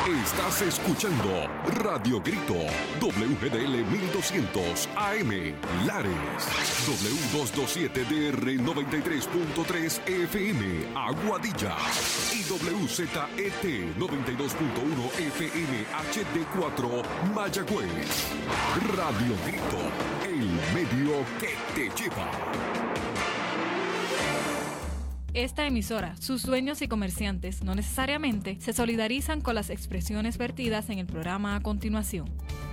Estás escuchando Radio Grito, WGDL 1200 AM, Lares, W227DR 93.3 FM, Aguadilla, y WZET 92.1 FM HD4, Mayagüez. Radio Grito, el medio que te lleva. Esta emisora, sus dueños y comerciantes no necesariamente se solidarizan con las expresiones vertidas en el programa a continuación.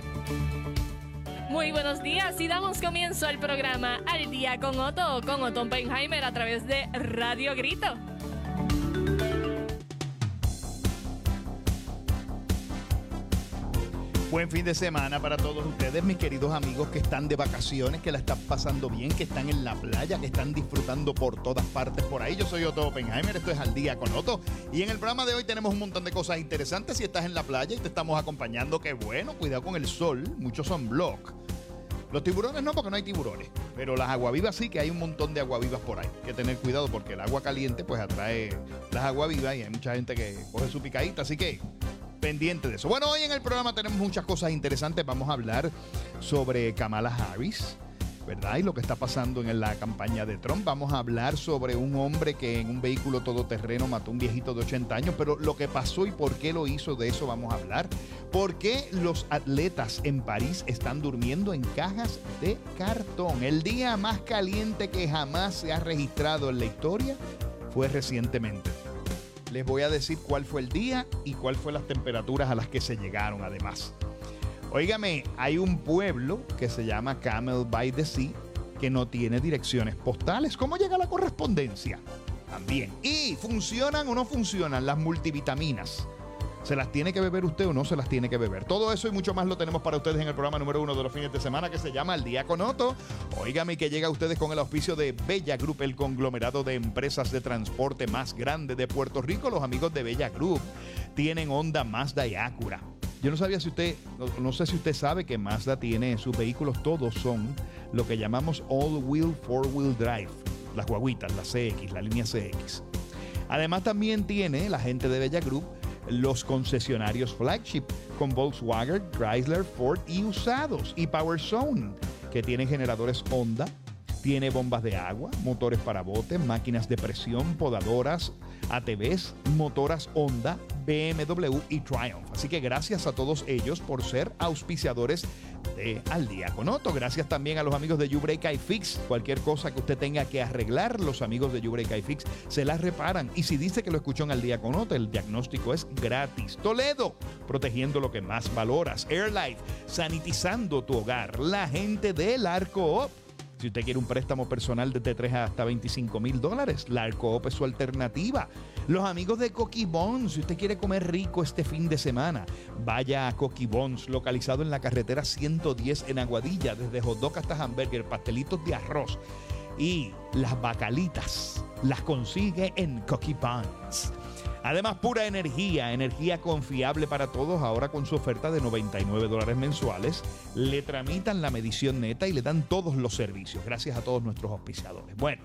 Muy buenos días y damos comienzo al programa Al Día con Otto Oppenheimer a través de Radio Grito. Buen fin de semana para todos ustedes, mis queridos amigos que están de vacaciones, que la están pasando bien, que están en la playa, que están disfrutando por todas partes por ahí. Yo soy Otto Oppenheimer, esto es Al Día con Otto. Y en el programa de hoy tenemos un montón de cosas interesantes. Si estás en la playa y te estamos acompañando, qué bueno, cuidado con el sol, mucho sunblock. Los tiburones no, porque no hay tiburones, pero las aguavivas sí, que hay un montón de aguavivas por ahí. Hay que tener cuidado porque el agua caliente pues atrae las aguavivas y hay mucha gente que coge su picadita, así que pendiente de eso. Bueno, hoy en el programa tenemos muchas cosas interesantes. Vamos a hablar sobre Kamala Harris, ¿verdad? Y lo que está pasando en la campaña de Trump. Vamos a hablar sobre un hombre que en un vehículo todoterreno mató a un viejito de 80 años, pero lo que pasó y por qué lo hizo, de eso vamos a hablar. ¿Por qué los atletas en París están durmiendo en cajas de cartón? El día más caliente que jamás se ha registrado en la historia fue recientemente. Les voy a decir cuál fue el día y cuál fue las temperaturas a las que se llegaron además. Óigame, hay un pueblo que se llama Camel by the Sea que no tiene direcciones postales. ¿Cómo llega la correspondencia? También. ¿Y funcionan o no funcionan las multivitaminas? ¿Se las tiene que beber usted o no se las tiene que beber? Todo eso y mucho más lo tenemos para ustedes en el programa número 1 de los fines de semana que se llama Al Día con Otto. Óigame, que llega a ustedes con el auspicio de Bella Group, el conglomerado de empresas de transporte más grande de Puerto Rico. Los amigos de Bella Group tienen Honda, Mazda y Acura. Yo no sabía si usted, no sé si usted sabe que Mazda tiene, sus vehículos todos son lo que llamamos all-wheel, four-wheel drive. Las guaguitas, la CX, la línea CX. Además también tiene la gente de Bella Group los concesionarios flagship con Volkswagen, Chrysler, Ford y usados, y Power Zone, que tienen generadores Honda, tiene bombas de agua, motores para botes, máquinas de presión, podadoras, ATVs, motoras Honda, BMW y Triumph. Así que gracias a todos ellos por ser auspiciadores de Al Día con Otto. Gracias también a los amigos de YouBreak iFix. Cualquier cosa que usted tenga que arreglar, los amigos de YouBreak iFix se las reparan. Y si dice que lo escuchó en Al Día con Otto, el diagnóstico es gratis. Toledo, protegiendo lo que más valoras. AirLife, sanitizando tu hogar. La gente del Arco Op. Si usted quiere un préstamo personal desde 3 hasta $25,000, la Arcoop es su alternativa. Los amigos de Coqui Bones, si usted quiere comer rico este fin de semana, vaya a Coqui Bones, localizado en la carretera 110 en Aguadilla, desde hot dog hasta hamburger, pastelitos de arroz y las bacalitas las consigue en Coqui Bones. Además, pura energía, energía confiable para todos, ahora con su oferta de $99 mensuales. Le tramitan la medición neta y le dan todos los servicios. Gracias a todos nuestros auspiciadores. Bueno,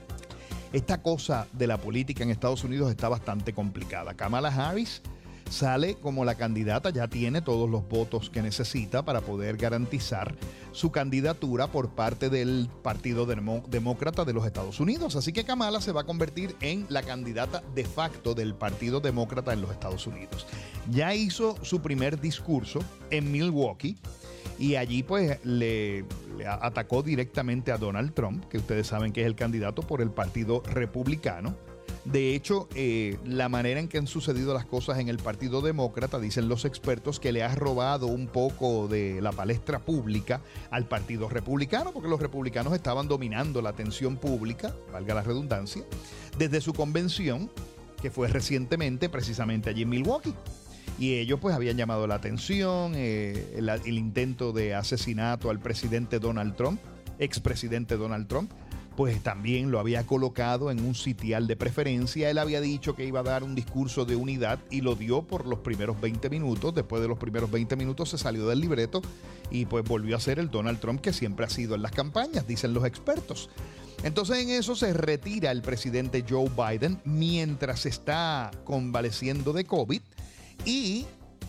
esta cosa de la política en Estados Unidos está bastante complicada. Kamala Harris sale como la candidata, ya tiene todos los votos que necesita para poder garantizar su candidatura por parte del Partido Demócrata de los Estados Unidos. Así que Kamala se va a convertir en la candidata de facto del Partido Demócrata en los Estados Unidos. Ya hizo su primer discurso en Milwaukee y allí pues le atacó directamente a Donald Trump, que ustedes saben que es el candidato por el Partido Republicano. De hecho, la manera en que han sucedido las cosas en el Partido Demócrata, dicen los expertos, que le ha robado un poco de la palestra pública al Partido Republicano, porque los republicanos estaban dominando la atención pública, valga la redundancia, desde su convención, que fue recientemente precisamente allí en Milwaukee. Y ellos pues habían llamado la atención, el intento de asesinato al presidente Donald Trump, expresidente Donald Trump, pues también lo había colocado en un sitial de preferencia. Él había dicho que iba a dar un discurso de unidad y lo dio por los primeros 20 minutos. Después de los primeros 20 minutos se salió del libreto y pues volvió a ser el Donald Trump que siempre ha sido en las campañas, dicen los expertos. Entonces en eso se retira el presidente Joe Biden mientras está convaleciendo de COVID y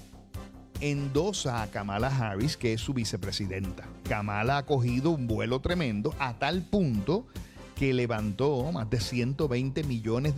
endosa a Kamala Harris, que es su vicepresidenta. Kamala ha cogido un vuelo tremendo a tal punto que levantó más de $120 millones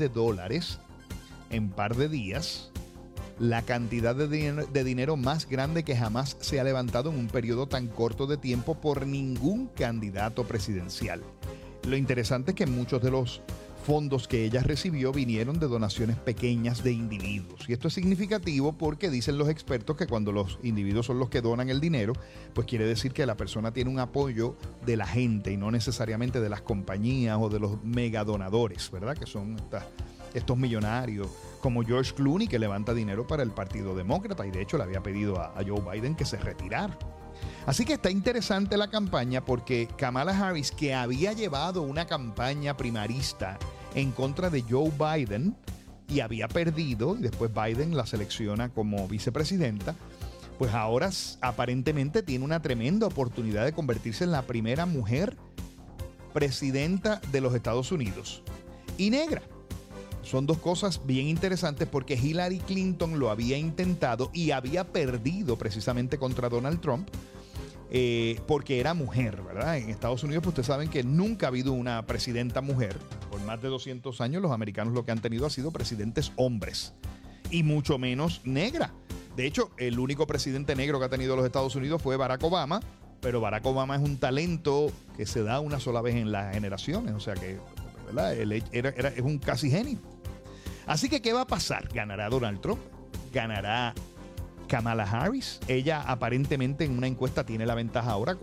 en par de días, la cantidad de dinero más grande que jamás se ha levantado en un periodo tan corto de tiempo por ningún candidato presidencial. Lo interesante es que muchos de los fondos que ella recibió vinieron de donaciones pequeñas de individuos. Y esto es significativo porque dicen los expertos que cuando los individuos son los que donan el dinero, pues quiere decir que la persona tiene un apoyo de la gente y no necesariamente de las compañías o de los megadonadores, ¿verdad? Que son estos millonarios como George Clooney, que levanta dinero para el Partido Demócrata y de hecho le había pedido a Joe Biden que se retirara. Así que está interesante la campaña porque Kamala Harris, que había llevado una campaña primarista en contra de Joe Biden y había perdido, y después Biden la selecciona como vicepresidenta, pues ahora aparentemente tiene una tremenda oportunidad de convertirse en la primera mujer presidenta de los Estados Unidos y negra. Son dos cosas bien interesantes porque Hillary Clinton lo había intentado y había perdido precisamente contra Donald Trump porque era mujer, ¿verdad? En Estados Unidos, pues ustedes saben que nunca ha habido una presidenta mujer. Por más de 200 años los americanos lo que han tenido ha sido presidentes hombres y mucho menos negra. De hecho, el único presidente negro que ha tenido los Estados Unidos fue Barack Obama, pero Barack Obama es un talento que se da una sola vez en las generaciones, o sea que, ¿verdad? Es un casi genio. Así que, ¿qué va a pasar? ¿Ganará Donald Trump? ¿Ganará Kamala Harris? Ella aparentemente en una encuesta tiene la ventaja ahora,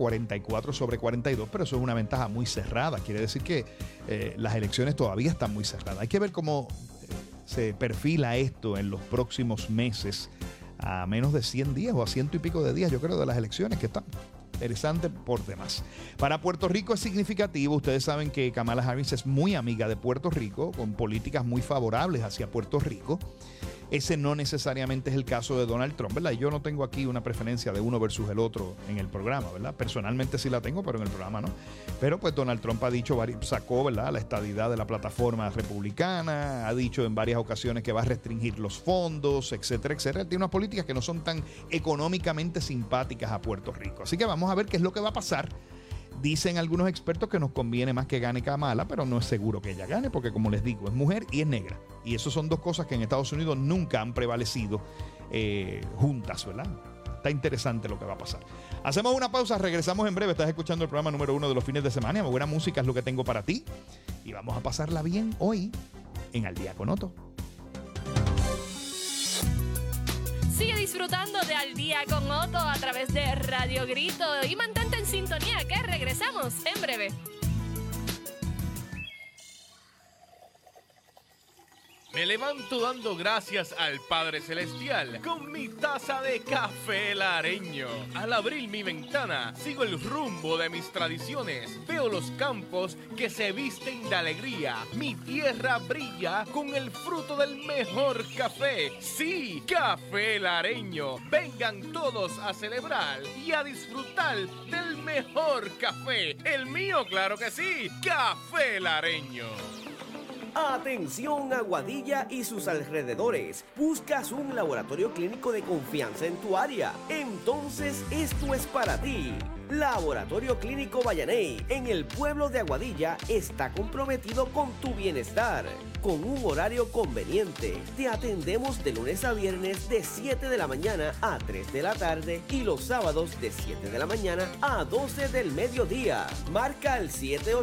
44-42, pero eso es una ventaja muy cerrada. Quiere decir que las elecciones todavía están muy cerradas. Hay que ver cómo se perfila esto en los próximos meses, a menos de 100 días o a 100 y pico de días, yo creo, de las elecciones que están. Interesante por demás. Para Puerto Rico es significativo. Ustedes saben que Kamala Harris es muy amiga de Puerto Rico, con políticas muy favorables hacia Puerto Rico. Ese no necesariamente es el caso de Donald Trump, ¿verdad? Yo no tengo aquí una preferencia de uno versus el otro en el programa, ¿verdad? Personalmente sí la tengo, pero en el programa no. Pero pues Donald Trump ha dicho, sacó, ¿verdad?, la estadidad de la plataforma republicana, ha dicho en varias ocasiones que va a restringir los fondos, etcétera, etcétera. Él tiene unas políticas que no son tan económicamente simpáticas a Puerto Rico. Así que vamos a ver qué es lo que va a pasar. Dicen algunos expertos que nos conviene más que gane Kamala, pero no es seguro que ella gane porque, como les digo, es mujer y es negra. Y eso son dos cosas que en Estados Unidos nunca han prevalecido juntas, ¿verdad? Está interesante lo que va a pasar. Hacemos una pausa, regresamos en breve. Estás escuchando el programa número 1 de los fines de semana. Buena música es lo que tengo para ti. Y vamos a pasarla bien hoy en Al Día con Otto. Sigue disfrutando de Al Día con Otto a través de Radio Grito y mantente en sintonía que regresamos en breve. Me levanto dando gracias al Padre Celestial con mi taza de café lareño. Al abrir mi ventana, sigo el rumbo de mis tradiciones. Veo los campos que se visten de alegría. Mi tierra brilla con el fruto del mejor café. Sí, café lareño. Vengan todos a celebrar y a disfrutar del mejor café. El mío, claro que sí, café lareño. Atención, Aguadilla y sus alrededores. ¿Buscas un laboratorio clínico de confianza en tu área? Entonces esto es para ti. Laboratorio Clínico Vallaney, en el pueblo de Aguadilla, está comprometido con tu bienestar. Con un horario conveniente, te atendemos de lunes a viernes de 7 de la mañana a 3 de la tarde y los sábados de 7 de la mañana a 12 del mediodía. Marca el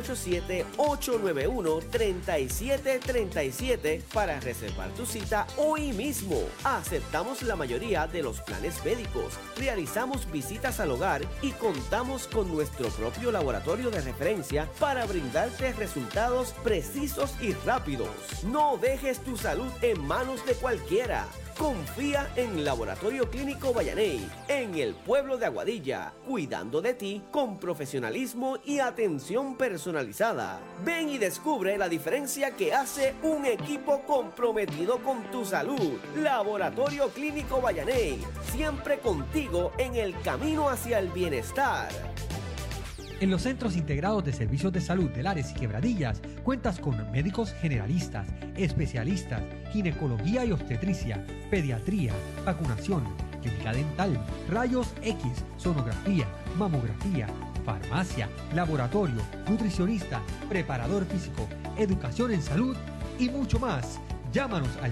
787-891-3737 para reservar tu cita hoy mismo. Aceptamos la mayoría de los planes médicos, realizamos visitas al hogar y contamos con nuestro propio laboratorio de referencia para brindarte resultados precisos y rápidos. No dejes tu salud en manos de cualquiera. Confía en Laboratorio Clínico Vallaney, en el pueblo de Aguadilla, cuidando de ti con profesionalismo y atención personalizada. Ven y descubre la diferencia que hace un equipo comprometido con tu salud. Laboratorio Clínico Vallaney, siempre contigo en el camino hacia el bienestar. En los Centros Integrados de Servicios de Salud de Lares y Quebradillas cuentas con médicos generalistas, especialistas, ginecología y obstetricia, pediatría, vacunación, clínica dental, rayos X, sonografía, mamografía, farmacia, laboratorio, nutricionista, preparador físico, educación en salud y mucho más. Llámanos al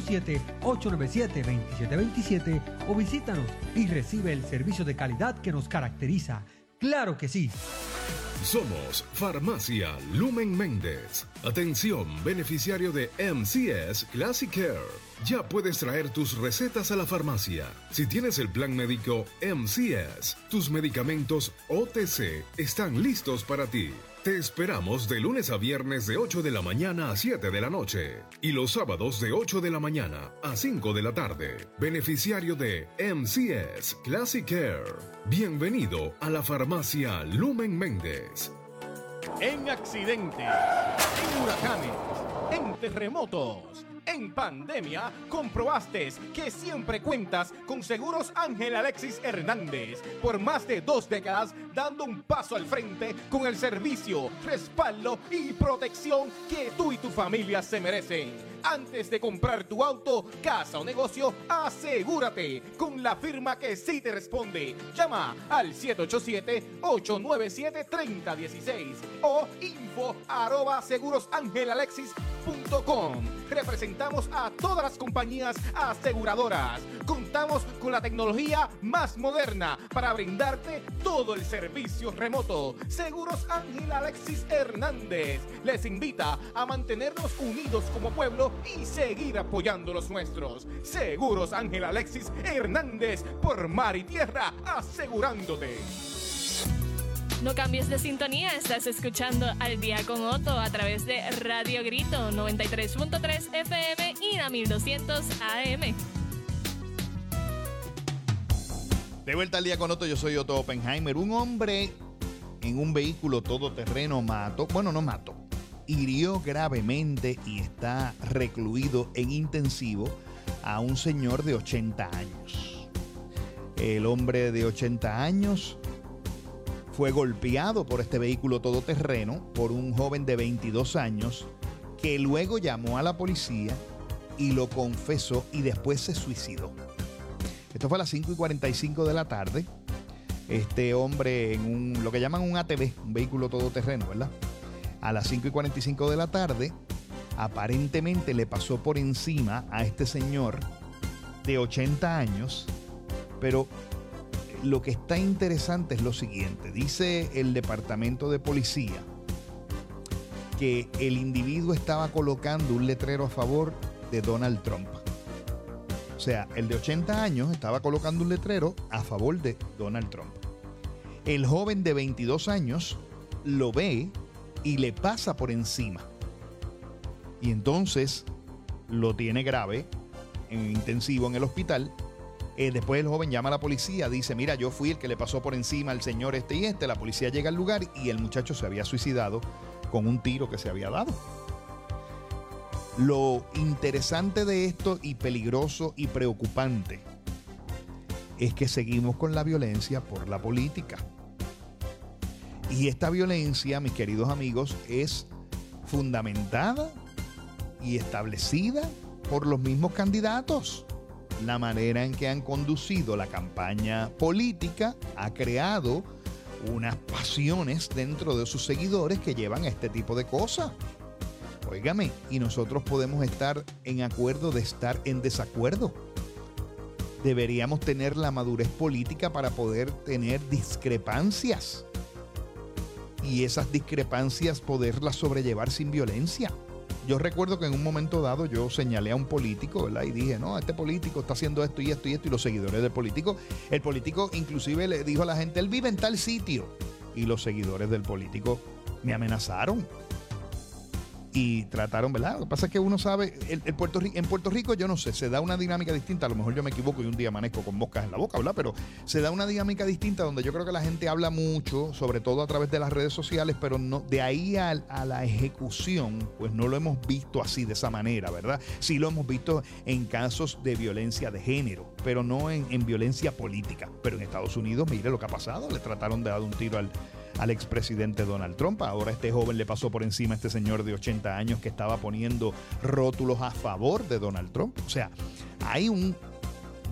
787-897-2727 o visítanos y recibe el servicio de calidad que nos caracteriza. ¡Claro que sí! Somos Farmacia Lumen Méndez. Atención, beneficiario de MCS Classic Care. Ya puedes traer tus recetas a la farmacia. Si tienes el plan médico MCS, tus medicamentos OTC están listos para ti. Te esperamos de lunes a viernes de 8 de la mañana a 7 de la noche y los sábados de 8 de la mañana a 5 de la tarde. Beneficiario de MCS Classic Care. Bienvenido a la Farmacia Lumen Méndez. En accidentes, en huracanes, en terremotos, en pandemia, comprobaste que siempre cuentas con Seguros Ángel Alexis Hernández. Por más de 2 décadas, dando un paso al frente con el servicio, respaldo y protección que tú y tu familia se merecen. Antes de comprar tu auto, casa o negocio, asegúrate con la firma que sí te responde. Llama al 787-897-3016 o info@segurosangelalexis.com. Representamos a todas las compañías aseguradoras. Contamos con la tecnología más moderna para brindarte todo el servicio remoto. Seguros Ángel Alexis Hernández les invita a mantenernos unidos como pueblo y seguir apoyando los nuestros. Seguros Ángel Alexis Hernández, por mar y tierra, asegurándote. No cambies de sintonía, estás escuchando Al Día con Otto a través de Radio Grito 93.3 FM y la 1200 AM. De vuelta al Día con Otto, yo soy Otto Oppenheimer. Un hombre en un vehículo todoterreno hirió gravemente y está recluido en intensivo a un señor de 80 años. El hombre de 80 años fue golpeado por este vehículo todoterreno por un joven de 22 años que luego llamó a la policía y lo confesó y después se suicidó. Esto fue a las 5:45 de la tarde. Este hombre en lo que llaman un ATV, un vehículo todoterreno, ¿verdad? A las 5:45 de la tarde, aparentemente le pasó por encima a este señor de 80 años, pero lo que está interesante es lo siguiente. Dice el departamento de policía que el individuo estaba colocando un letrero a favor de Donald Trump. O sea, el de 80 años estaba colocando un letrero a favor de Donald Trump. El joven de 22 años lo ve y le pasa por encima. Y entonces lo tiene grave, en intensivo en el hospital. Después el joven llama a la policía, dice, mira, yo fui el que le pasó por encima al señor este y este. La policía llega al lugar y el muchacho se había suicidado con un tiro que se había dado. Lo interesante de esto, y peligroso y preocupante, es que seguimos con la violencia por la política. Y esta violencia, mis queridos amigos, es fundamentada y establecida por los mismos candidatos. La manera en que han conducido la campaña política ha creado unas pasiones dentro de sus seguidores que llevan a este tipo de cosas. Óigame, y nosotros podemos estar en acuerdo de estar en desacuerdo. Deberíamos tener la madurez política para poder tener discrepancias. Y esas discrepancias poderlas sobrellevar sin violencia. Yo recuerdo que en un momento dado yo señalé a un político, ¿verdad? Y dije, no, este político está haciendo esto y esto y esto. Y los seguidores del político, el político inclusive le dijo a la gente, él vive en tal sitio. Y los seguidores del político me amenazaron. Y trataron, ¿verdad? Lo que pasa es que uno sabe, en Puerto Rico yo no sé, se da una dinámica distinta. A lo mejor yo me equivoco y un día amanezco con moscas en la boca, ¿verdad? Pero se da una dinámica distinta donde yo creo que la gente habla mucho, sobre todo a través de las redes sociales, pero no, de ahí a la ejecución, pues no lo hemos visto así, de esa manera, ¿verdad? Sí lo hemos visto en casos de violencia de género, pero no en violencia política. Pero en Estados Unidos, mire lo que ha pasado, le trataron de dar un tiro al expresidente Donald Trump. Ahora este joven le pasó por encima a este señor de 80 años que estaba poniendo rótulos a favor de Donald Trump. O sea, hay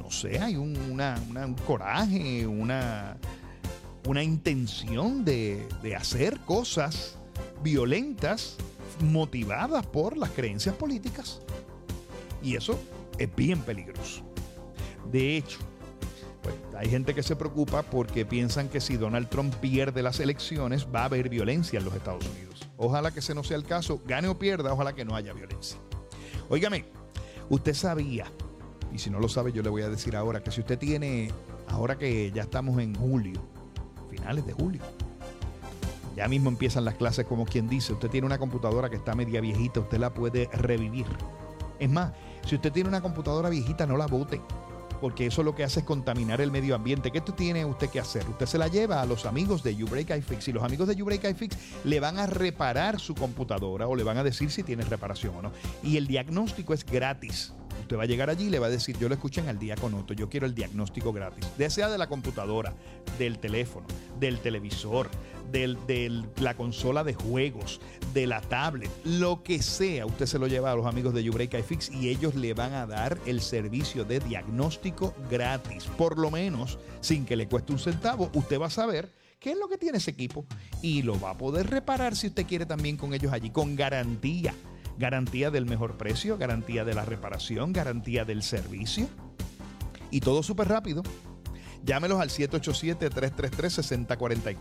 no sé, hay un coraje, una intención de hacer cosas violentas motivadas por las creencias políticas. Y eso es bien peligroso. De hecho, pues, hay gente que se preocupa porque piensan que si Donald Trump pierde las elecciones va a haber violencia en los Estados Unidos. Ojalá que ese no sea el caso, gane o pierda, ojalá que no haya violencia. Óigame, usted sabía, y si no lo sabe yo le voy a decir ahora, que si usted tiene, ahora que ya estamos en julio, finales de julio, ya mismo empiezan las clases, como quien dice, usted tiene una computadora que está media viejita, usted la puede revivir. Es más, si usted tiene una computadora viejita, no la bote, porque eso lo que hace es contaminar el medio ambiente. ¿Qué tiene usted que hacer? Usted se la lleva a los amigos de YouBreak iFix y los amigos de YouBreak iFix le van a reparar su computadora o le van a decir si tiene reparación o no. Y el diagnóstico es gratis. Usted va a llegar allí y le va a decir, yo lo escuché en Al Día con Otto, yo quiero el diagnóstico gratis. Sea de la computadora, del teléfono, del televisor, de la consola de juegos, de la tablet, lo que sea, usted se lo lleva a los amigos de YouBreak iFix y ellos le van a dar el servicio de diagnóstico gratis. Por lo menos, sin que le cueste un centavo, usted va a saber qué es lo que tiene ese equipo y lo va a poder reparar si usted quiere también con ellos allí, con garantía. Garantía del mejor precio, garantía de la reparación, garantía del servicio. Y todo súper rápido. Llámelos al 787-333-6044.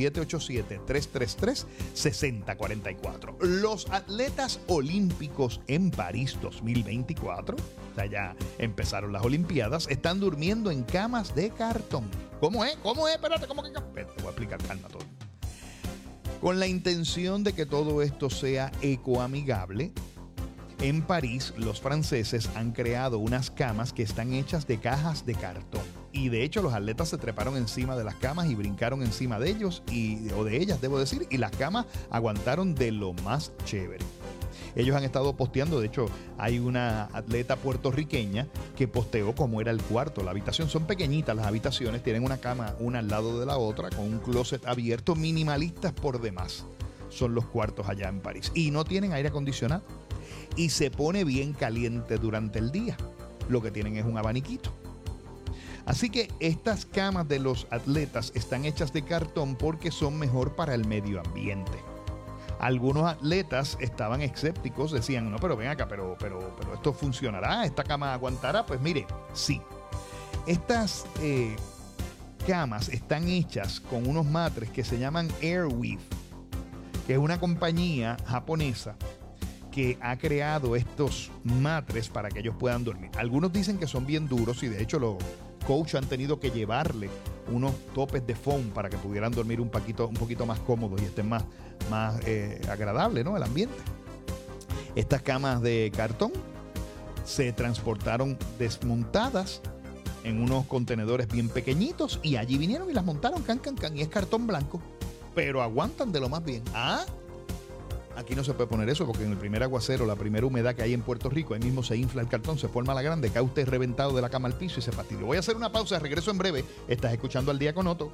787-333-6044. Los atletas olímpicos en París 2024, o sea, ya empezaron las Olimpiadas, están durmiendo en camas de cartón. ¿Cómo es? ¿Cómo es? Espérate, ¿cómo que? Te voy a explicar, calma todo. Con la intención de que todo esto sea ecoamigable, en París los franceses han creado unas camas que están hechas de cajas de cartón. Y de hecho los atletas se treparon encima de las camas y brincaron encima de ellos, o de ellas debo decir, y las camas aguantaron de lo más chévere. Ellos han estado posteando, de hecho hay una atleta puertorriqueña que posteó cómo era el cuarto, la habitación. Son pequeñitas las habitaciones, tienen una cama una al lado de la otra con un closet abierto, minimalistas por demás. Son los cuartos allá en París y no tienen aire acondicionado y se pone bien caliente durante el día. Lo que tienen es un abaniquito. Así que estas camas de los atletas están hechas de cartón porque son mejor para el medio ambiente. Algunos atletas estaban escépticos, decían, no, pero ven acá, pero esto funcionará, esta cama aguantará. Pues mire, sí. Estas camas están hechas con unos matres que se llaman Airweave, que es una compañía japonesa que ha creado estos matres para que ellos puedan dormir. Algunos dicen que son bien duros y de hecho los coaches han tenido que llevarle unos topes de foam para que pudieran dormir un poquito más cómodos y estén más agradable, ¿no? El ambiente. Estas camas de cartón se transportaron desmontadas en unos contenedores bien pequeñitos y allí vinieron y las montaron, y es cartón blanco, pero aguantan de lo más bien. Aquí no se puede poner eso porque en el primer aguacero, la primera humedad que hay en Puerto Rico, ahí mismo se infla el cartón, se forma la grande, cae usted reventado de la cama al piso y se fastidia. Voy a hacer una pausa, regreso en breve. Estás escuchando Al Día con Otto.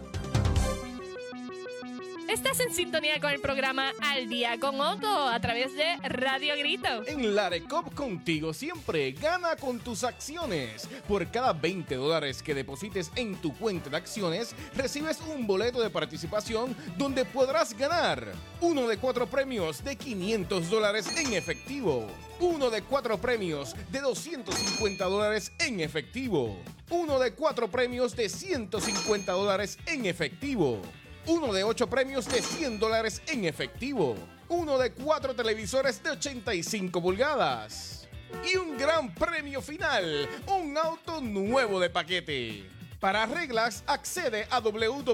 Estás en sintonía con el programa Al Día con Otto a través de Radio Grito. En Larecop contigo siempre, gana con tus acciones. Por cada $20 que deposites en tu cuenta de acciones, recibes un boleto de participación donde podrás ganar uno de 4 premios de $500 en efectivo, uno de 4 premios de $250 en efectivo, uno de 4 premios de $150 en efectivo, uno de 8 premios de $100 en efectivo, uno de 4 televisores de 85 pulgadas y un gran premio final, un auto nuevo de paquete. Para reglas, accede a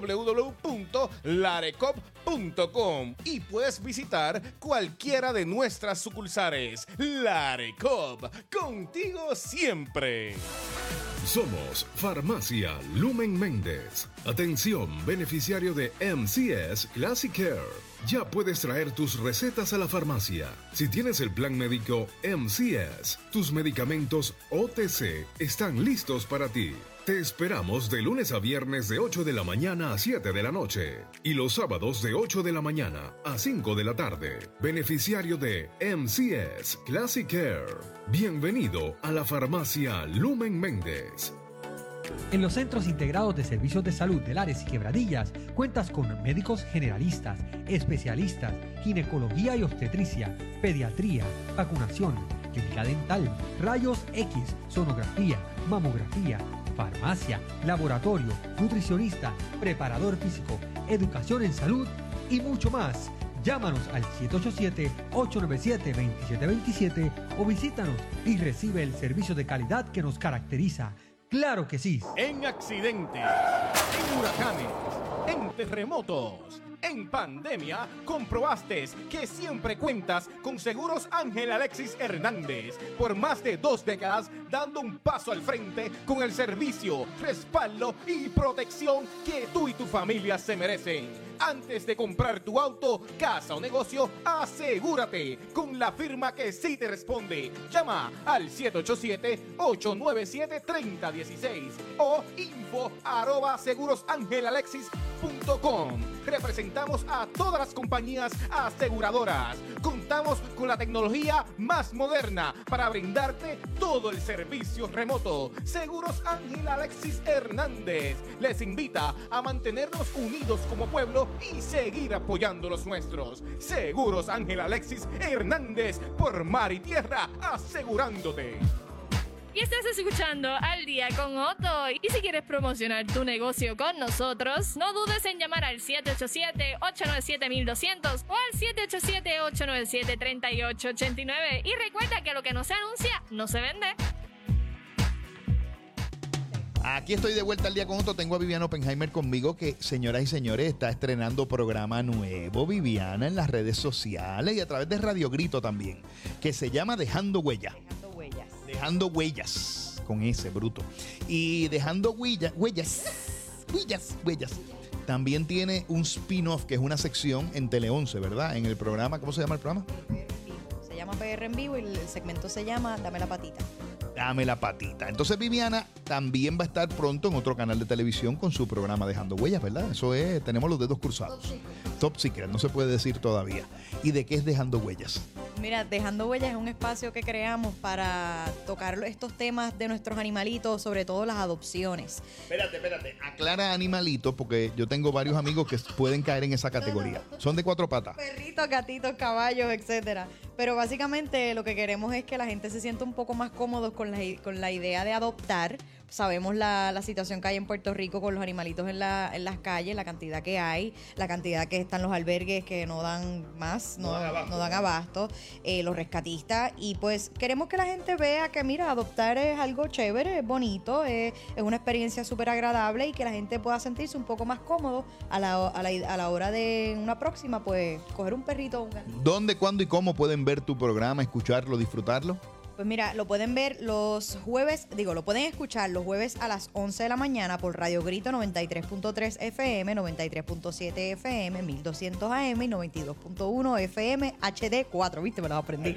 www.larecop.com y puedes visitar cualquiera de nuestras sucursales. Larecop, contigo siempre. Somos Farmacia Lumen Méndez. Atención, beneficiario de MCS Classic Care. Ya puedes traer tus recetas a la farmacia. Si tienes el plan médico MCS, tus medicamentos OTC están listos para ti. Te esperamos de lunes a viernes de 8 de la mañana a 7 de la noche y los sábados de 8 de la mañana a 5 de la tarde. Beneficiario de MCS Classic Care. Bienvenido a la farmacia Lumen Méndez. En los Centros Integrados de Servicios de Salud de Lares y Quebradillas cuentas con médicos generalistas, especialistas, ginecología y obstetricia, pediatría, vacunación, clínica dental, rayos X, sonografía, mamografía, farmacia, laboratorio, nutricionista, preparador físico, educación en salud y mucho más. Llámanos al 787-897-2727 o visítanos y recibe el servicio de calidad que nos caracteriza. ¡Claro que sí! En accidentes, en huracanes, en terremotos, en pandemia, comprobaste que siempre cuentas con Seguros Ángel Alexis Hernández. Por más de 2 décadas, dando un paso al frente con el servicio, respaldo y protección que tú y tu familia se merecen. Antes de comprar tu auto, casa o negocio, asegúrate con la firma que sí te responde. Llama al 787-897-3016 o info@segurosangelalexis.com. Representamos a todas las compañías aseguradoras. Contamos con la tecnología más moderna para brindarte todo el servicio remoto. Seguros Ángel Alexis Hernández les invita a mantenernos unidos como pueblo y seguir apoyando los nuestros. Seguros Ángel Alexis Hernández, por mar y tierra, asegurándote. Y estás escuchando Al Día con Otto. Y si quieres promocionar tu negocio con nosotros, no dudes en llamar al 787-897-1200 o al 787-897-3889. Y recuerda que lo que no se anuncia, no se vende. Aquí estoy de vuelta al Día con Otto. Tengo a Viviana Oppenheimer conmigo, que, señoras y señores, está estrenando programa nuevo, Viviana, en las redes sociales y a través de Radio Grito también, que se llama Dejando Huellas. Dejando Huellas, con ese bruto. Y Dejando Huellas. También tiene un spin-off, que es una sección en Tele 11, ¿verdad? En el programa, ¿cómo se llama el programa? Se llama PR en Vivo y el segmento se llama Dame la Patita. Dame la Patita. Entonces Viviana también va a estar pronto en otro canal de televisión con su programa Dejando Huellas, ¿verdad? Eso es, tenemos los dedos cruzados. Top Secret, no se puede decir todavía. ¿Y de qué es Dejando Huellas? Mira, Dejando Huellas es un espacio que creamos para tocar estos temas de nuestros animalitos, sobre todo las adopciones. Espérate. Aclara animalitos, porque yo tengo varios amigos que pueden caer en esa categoría. Son de 4 patas. Perritos, gatitos, caballos, etcétera. Pero básicamente lo que queremos es que la gente se sienta un poco más cómodos con la idea de adoptar. Sabemos la situación que hay en Puerto Rico con los animalitos en las calles, la cantidad que hay, la cantidad que están los albergues que no dan más, no dan abasto, los rescatistas. Y pues queremos que la gente vea que, mira, adoptar es algo chévere, es bonito, es una experiencia súper agradable, y que la gente pueda sentirse un poco más cómodo a la hora de una próxima, pues, coger un perrito o un gatito. ¿Dónde, cuándo y cómo pueden ver tu programa, escucharlo, disfrutarlo? Pues mira, lo pueden ver los jueves, lo pueden escuchar los jueves a las 11 de la mañana por Radio Grito 93.3 FM, 93.7 FM, 1200 AM y 92.1 FM HD 4, ¿viste? Me lo aprendí.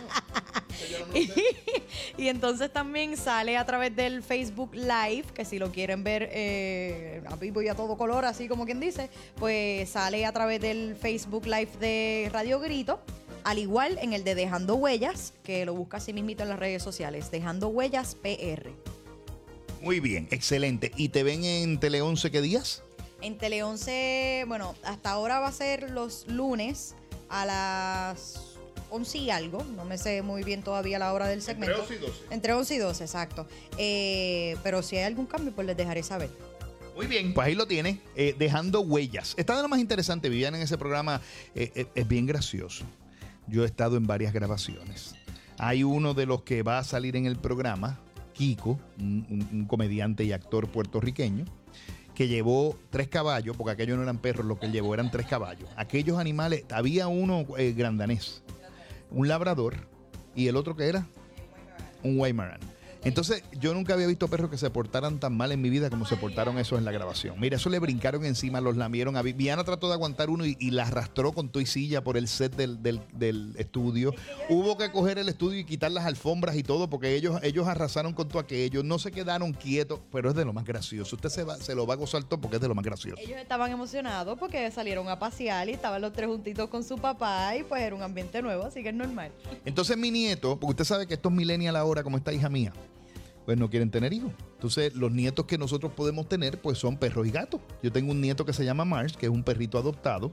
Y entonces también sale a través del Facebook Live, que si lo quieren ver a vivo y a todo color, así como quien dice, pues sale a través del Facebook Live de Radio Grito. Al igual en el de Dejando Huellas, que lo busca así mismito en las redes sociales, Dejando Huellas PR. Muy bien, excelente. ¿Y te ven en Tele 11 qué días? En Tele 11, bueno, hasta ahora va a ser los lunes a las 11 y algo. No me sé muy bien todavía la hora del segmento. Entre 11 y 12. Entre 11 y 12, exacto. Pero si hay algún cambio, pues les dejaré saber. Muy bien, pues ahí lo tiene, Dejando Huellas. Está de lo más interesante, Viviana, en ese programa. Es bien gracioso. Yo he estado en varias grabaciones. Hay uno de los que va a salir en el programa, Kiko, un comediante y actor puertorriqueño, que llevó 3 caballos, porque aquellos no eran perros, lo que él llevó eran 3 caballos. Aquellos animales, había uno grandanés, un labrador, y el otro que era un Weimaraner. Entonces, yo nunca había visto perros que se portaran tan mal en mi vida como se portaron esos en la grabación. Mira, eso le brincaron encima, los lamieron. Viviana trató de aguantar uno y la arrastró con tu y silla por el set del estudio. Hubo que coger el estudio y quitar las alfombras y todo porque ellos arrasaron con todo aquello. No se quedaron quietos, pero es de lo más gracioso. Usted se lo va a gozar todo porque es de lo más gracioso. Ellos estaban emocionados porque salieron a pasear y estaban los tres juntitos con su papá y pues era un ambiente nuevo, así que es normal. Entonces mi nieto, porque usted sabe que estos millennials ahora, como esta hija mía, pues no quieren tener hijos. Entonces, los nietos que nosotros podemos tener, pues son perros y gatos. Yo tengo un nieto que se llama Mars, que es un perrito adoptado.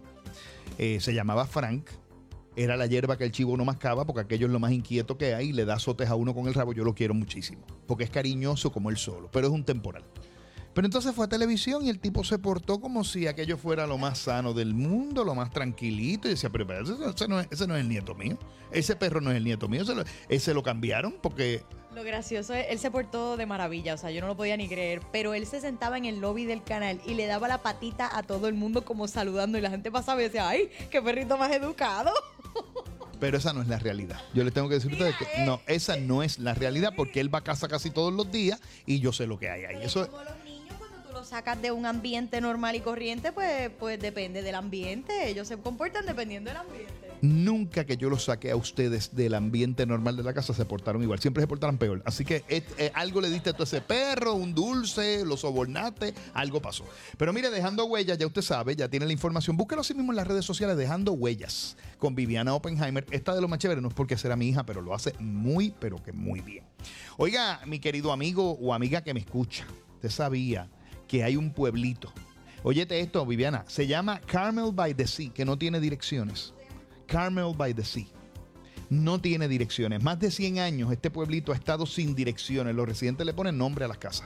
Se llamaba Frank. Era la hierba que el chivo no mascaba, porque aquello es lo más inquieto que hay. Y le da azotes a uno con el rabo. Yo lo quiero muchísimo, porque es cariñoso como él solo, pero es un temporal. Pero entonces fue a televisión y el tipo se portó como si aquello fuera lo más sano del mundo, lo más tranquilito. Y decía, pero ese no es el nieto mío. Ese perro no es el nieto mío. Ese lo cambiaron porque... Lo gracioso es, él se portó de maravilla, o sea, yo no lo podía ni creer, pero él se sentaba en el lobby del canal y le daba la patita a todo el mundo como saludando y la gente pasaba y decía, ¡ay, qué perrito más educado! Pero esa no es la realidad. Yo les tengo que decir a ustedes que no, esa no es la realidad porque él va a casa casi todos los días y yo sé lo que hay ahí. Eso como los niños, cuando tú los sacas de un ambiente normal y corriente, pues depende del ambiente, ellos se comportan dependiendo del ambiente. Nunca que yo los saqué a ustedes del ambiente normal de la casa se portaron igual. Siempre se portaron peor. Así que algo le diste a todo ese perro, un dulce, lo sobornaste, algo pasó. Pero mire, Dejando Huellas, ya usted sabe, ya tiene la información. Búsquelo así mismo en las redes sociales, Dejando Huellas, con Viviana Oppenheimer. Esta de lo más chévere, no es porque será mi hija, pero lo hace muy, pero que muy bien. Oiga, mi querido amigo o amiga que me escucha, usted sabía que hay un pueblito. Óyete esto, Viviana, se llama Carmel by the Sea, que no tiene direcciones. Carmel by the Sea. No tiene direcciones. Más de 100 años este pueblito ha estado sin direcciones. Los residentes le ponen nombre a las casas.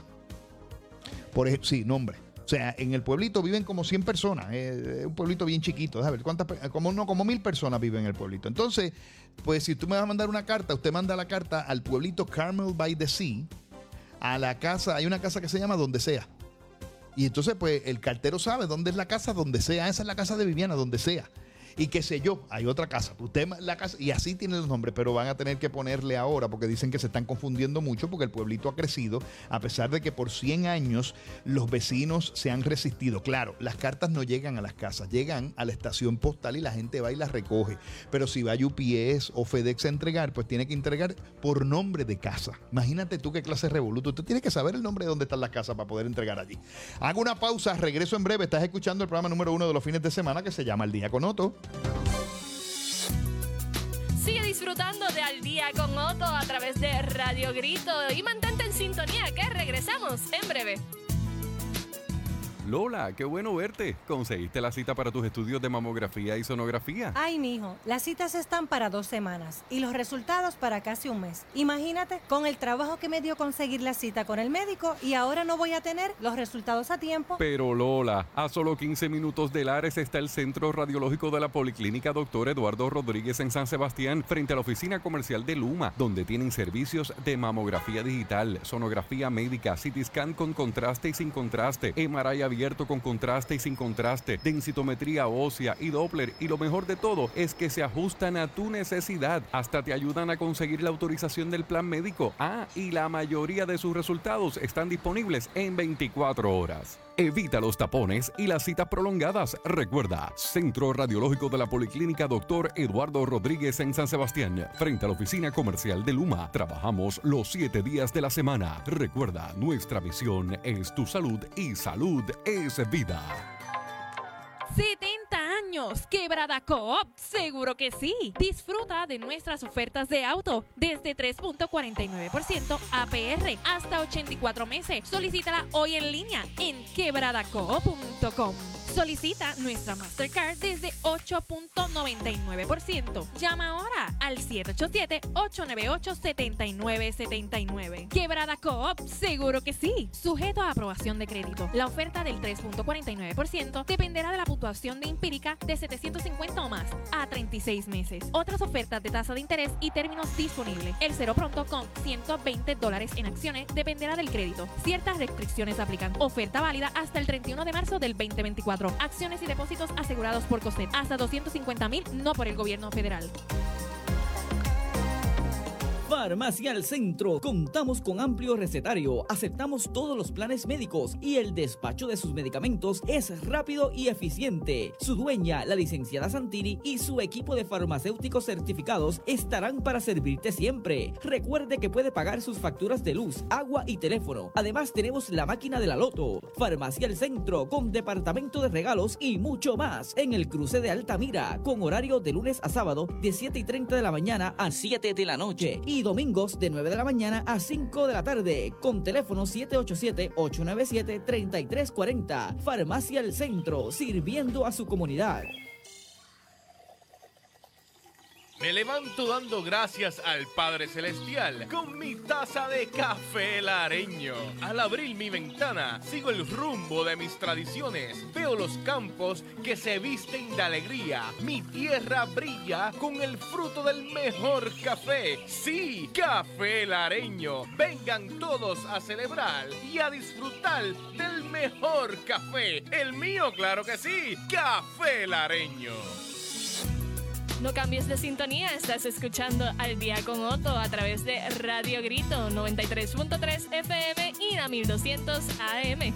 Por ejemplo, sí, nombre. O sea, en el pueblito viven como 100 personas. Es un pueblito bien chiquito. Déjame ver, como 1000 personas viven en el pueblito. Entonces, pues si tú me vas a mandar una carta, usted manda la carta al pueblito Carmel by the Sea, a la casa, hay una casa que se llama Donde Sea. Y entonces, pues, el cartero sabe dónde es la casa, Donde Sea. Esa es la casa de Viviana, Donde Sea. Y qué sé yo, hay otra casa. Usted la casa, y así tienen los nombres, pero van a tener que ponerle ahora porque dicen que se están confundiendo mucho porque el pueblito ha crecido, a pesar de que por 100 años los vecinos se han resistido. Claro, las cartas no llegan a las casas, llegan a la estación postal y la gente va y las recoge. Pero si va a UPS o FedEx a entregar, pues tiene que entregar por nombre de casa. Imagínate tú qué clase de revoluto. Usted tiene que saber el nombre de dónde están las casas para poder entregar allí. Hago una pausa, regreso en breve. Estás escuchando el programa número 1 de los fines de semana que se llama El Día con Otto. Sigue disfrutando de Al Día con Otto a través de Radio Grito y mantente en sintonía que regresamos en breve. Lola, qué bueno verte. ¿Conseguiste la cita para tus estudios de mamografía y sonografía? Ay, mijo, las citas están para 2 semanas y los resultados para casi un mes. Imagínate, con el trabajo que me dio conseguir la cita con el médico y ahora no voy a tener los resultados a tiempo. Pero Lola, a solo 15 minutos de Lares está el Centro Radiológico de la Policlínica Dr. Eduardo Rodríguez en San Sebastián, frente a la oficina comercial de Luma, donde tienen servicios de mamografía digital, sonografía médica, CT scan con contraste y sin contraste, MRI abierto con contraste y sin contraste, densitometría ósea y Doppler, y lo mejor de todo es que se ajustan a tu necesidad, hasta te ayudan a conseguir la autorización del plan médico. Y la mayoría de sus resultados están disponibles en 24 horas. Evita los tapones y las citas prolongadas. Recuerda, Centro Radiológico de la Policlínica Dr. Eduardo Rodríguez en San Sebastián, frente a la oficina comercial de Luma. Trabajamos los 7 días de la semana. Recuerda, nuestra misión es tu salud y salud es vida. 70 años, Quebrada Coop, seguro que sí. Disfruta de nuestras ofertas de auto desde 3.49% APR hasta 84 meses. Solicítala hoy en línea en quebradacoop.com. Solicita nuestra Mastercard desde 8.99%. Llama ahora al 787-898-7979. Quebrada Coop, seguro que sí. Sujeto a aprobación de crédito. La oferta del 3.49% dependerá de la puntuación de empírica de 750 o más a 36 meses. Otras ofertas de tasa de interés y términos disponibles. El cero pronto con $120 en acciones dependerá del crédito. Ciertas restricciones aplican. Oferta válida hasta el 31 de marzo del 2024. Acciones y depósitos asegurados por COSEP. Hasta $250,000, no por el gobierno federal. Farmacia El Centro. Contamos con amplio recetario, aceptamos todos los planes médicos y el despacho de sus medicamentos es rápido y eficiente. Su dueña, la licenciada Santini, y su equipo de farmacéuticos certificados estarán para servirte siempre. Recuerde que puede pagar sus facturas de luz, agua y teléfono. Además tenemos la máquina de la Loto. Farmacia El Centro con departamento de regalos y mucho más en el cruce de Altamira, con horario de lunes a sábado de 7:30 de la mañana a 7 de la noche y domingos de 9 de la mañana a 5 de la tarde, con teléfono 787-897-3340. Farmacia El Centro, sirviendo a su comunidad. Me levanto dando gracias al Padre Celestial con mi taza de café lareño. Al abrir mi ventana, sigo el rumbo de mis tradiciones. Veo los campos que se visten de alegría. Mi tierra brilla con el fruto del mejor café. Sí, café lareño. Vengan todos a celebrar y a disfrutar del mejor café. El mío, claro que sí, café lareño. No cambies de sintonía, estás escuchando Al Día con Otto a través de Radio Grito 93.3 FM y la 1200 AM.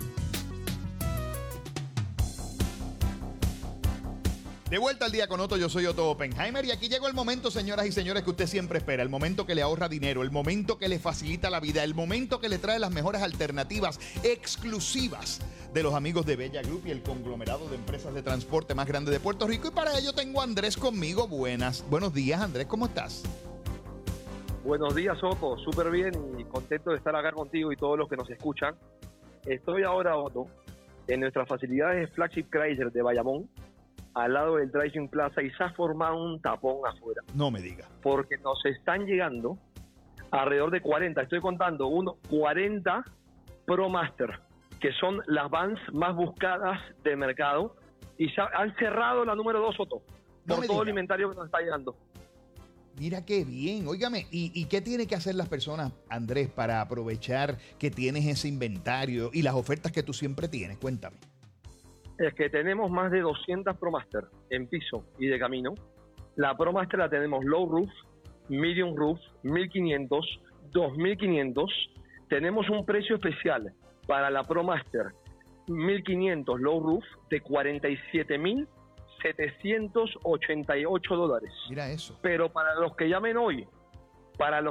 De vuelta al Día con Otto, yo soy Otto Oppenheimer y aquí llegó el momento, señoras y señores, que usted siempre espera, el momento que le ahorra dinero, el momento que le facilita la vida, el momento que le trae las mejores alternativas exclusivas de los amigos de Bella Group y el conglomerado de empresas de transporte más grande de Puerto Rico. Y para ello tengo a Andrés conmigo. Buenos días, Andrés, ¿cómo estás? Buenos días, Otto, súper bien y contento de estar acá contigo y todos los que nos escuchan. Estoy ahora, Otto, en nuestras facilidades de Flagship Chrysler de Bayamón, al lado del Driving Plaza, y se ha formado un tapón afuera. No me diga. Porque nos están llegando alrededor de 40, estoy contando, 40 ProMaster, que son las vans más buscadas del mercado, y ya han cerrado la número 2, Otto, por todo el inventario que nos está llegando. Mira qué bien, óigame, ¿y qué tiene que hacer las personas, Andrés, para aprovechar que tienes ese inventario y las ofertas que tú siempre tienes? Cuéntame. Es que tenemos más de 200 ProMaster en piso y de camino. La ProMaster la tenemos low roof, medium roof, 1500, 2500. Tenemos un precio especial para la ProMaster 1500 low roof de $47,788. Mira eso. Pero para los que llamen hoy al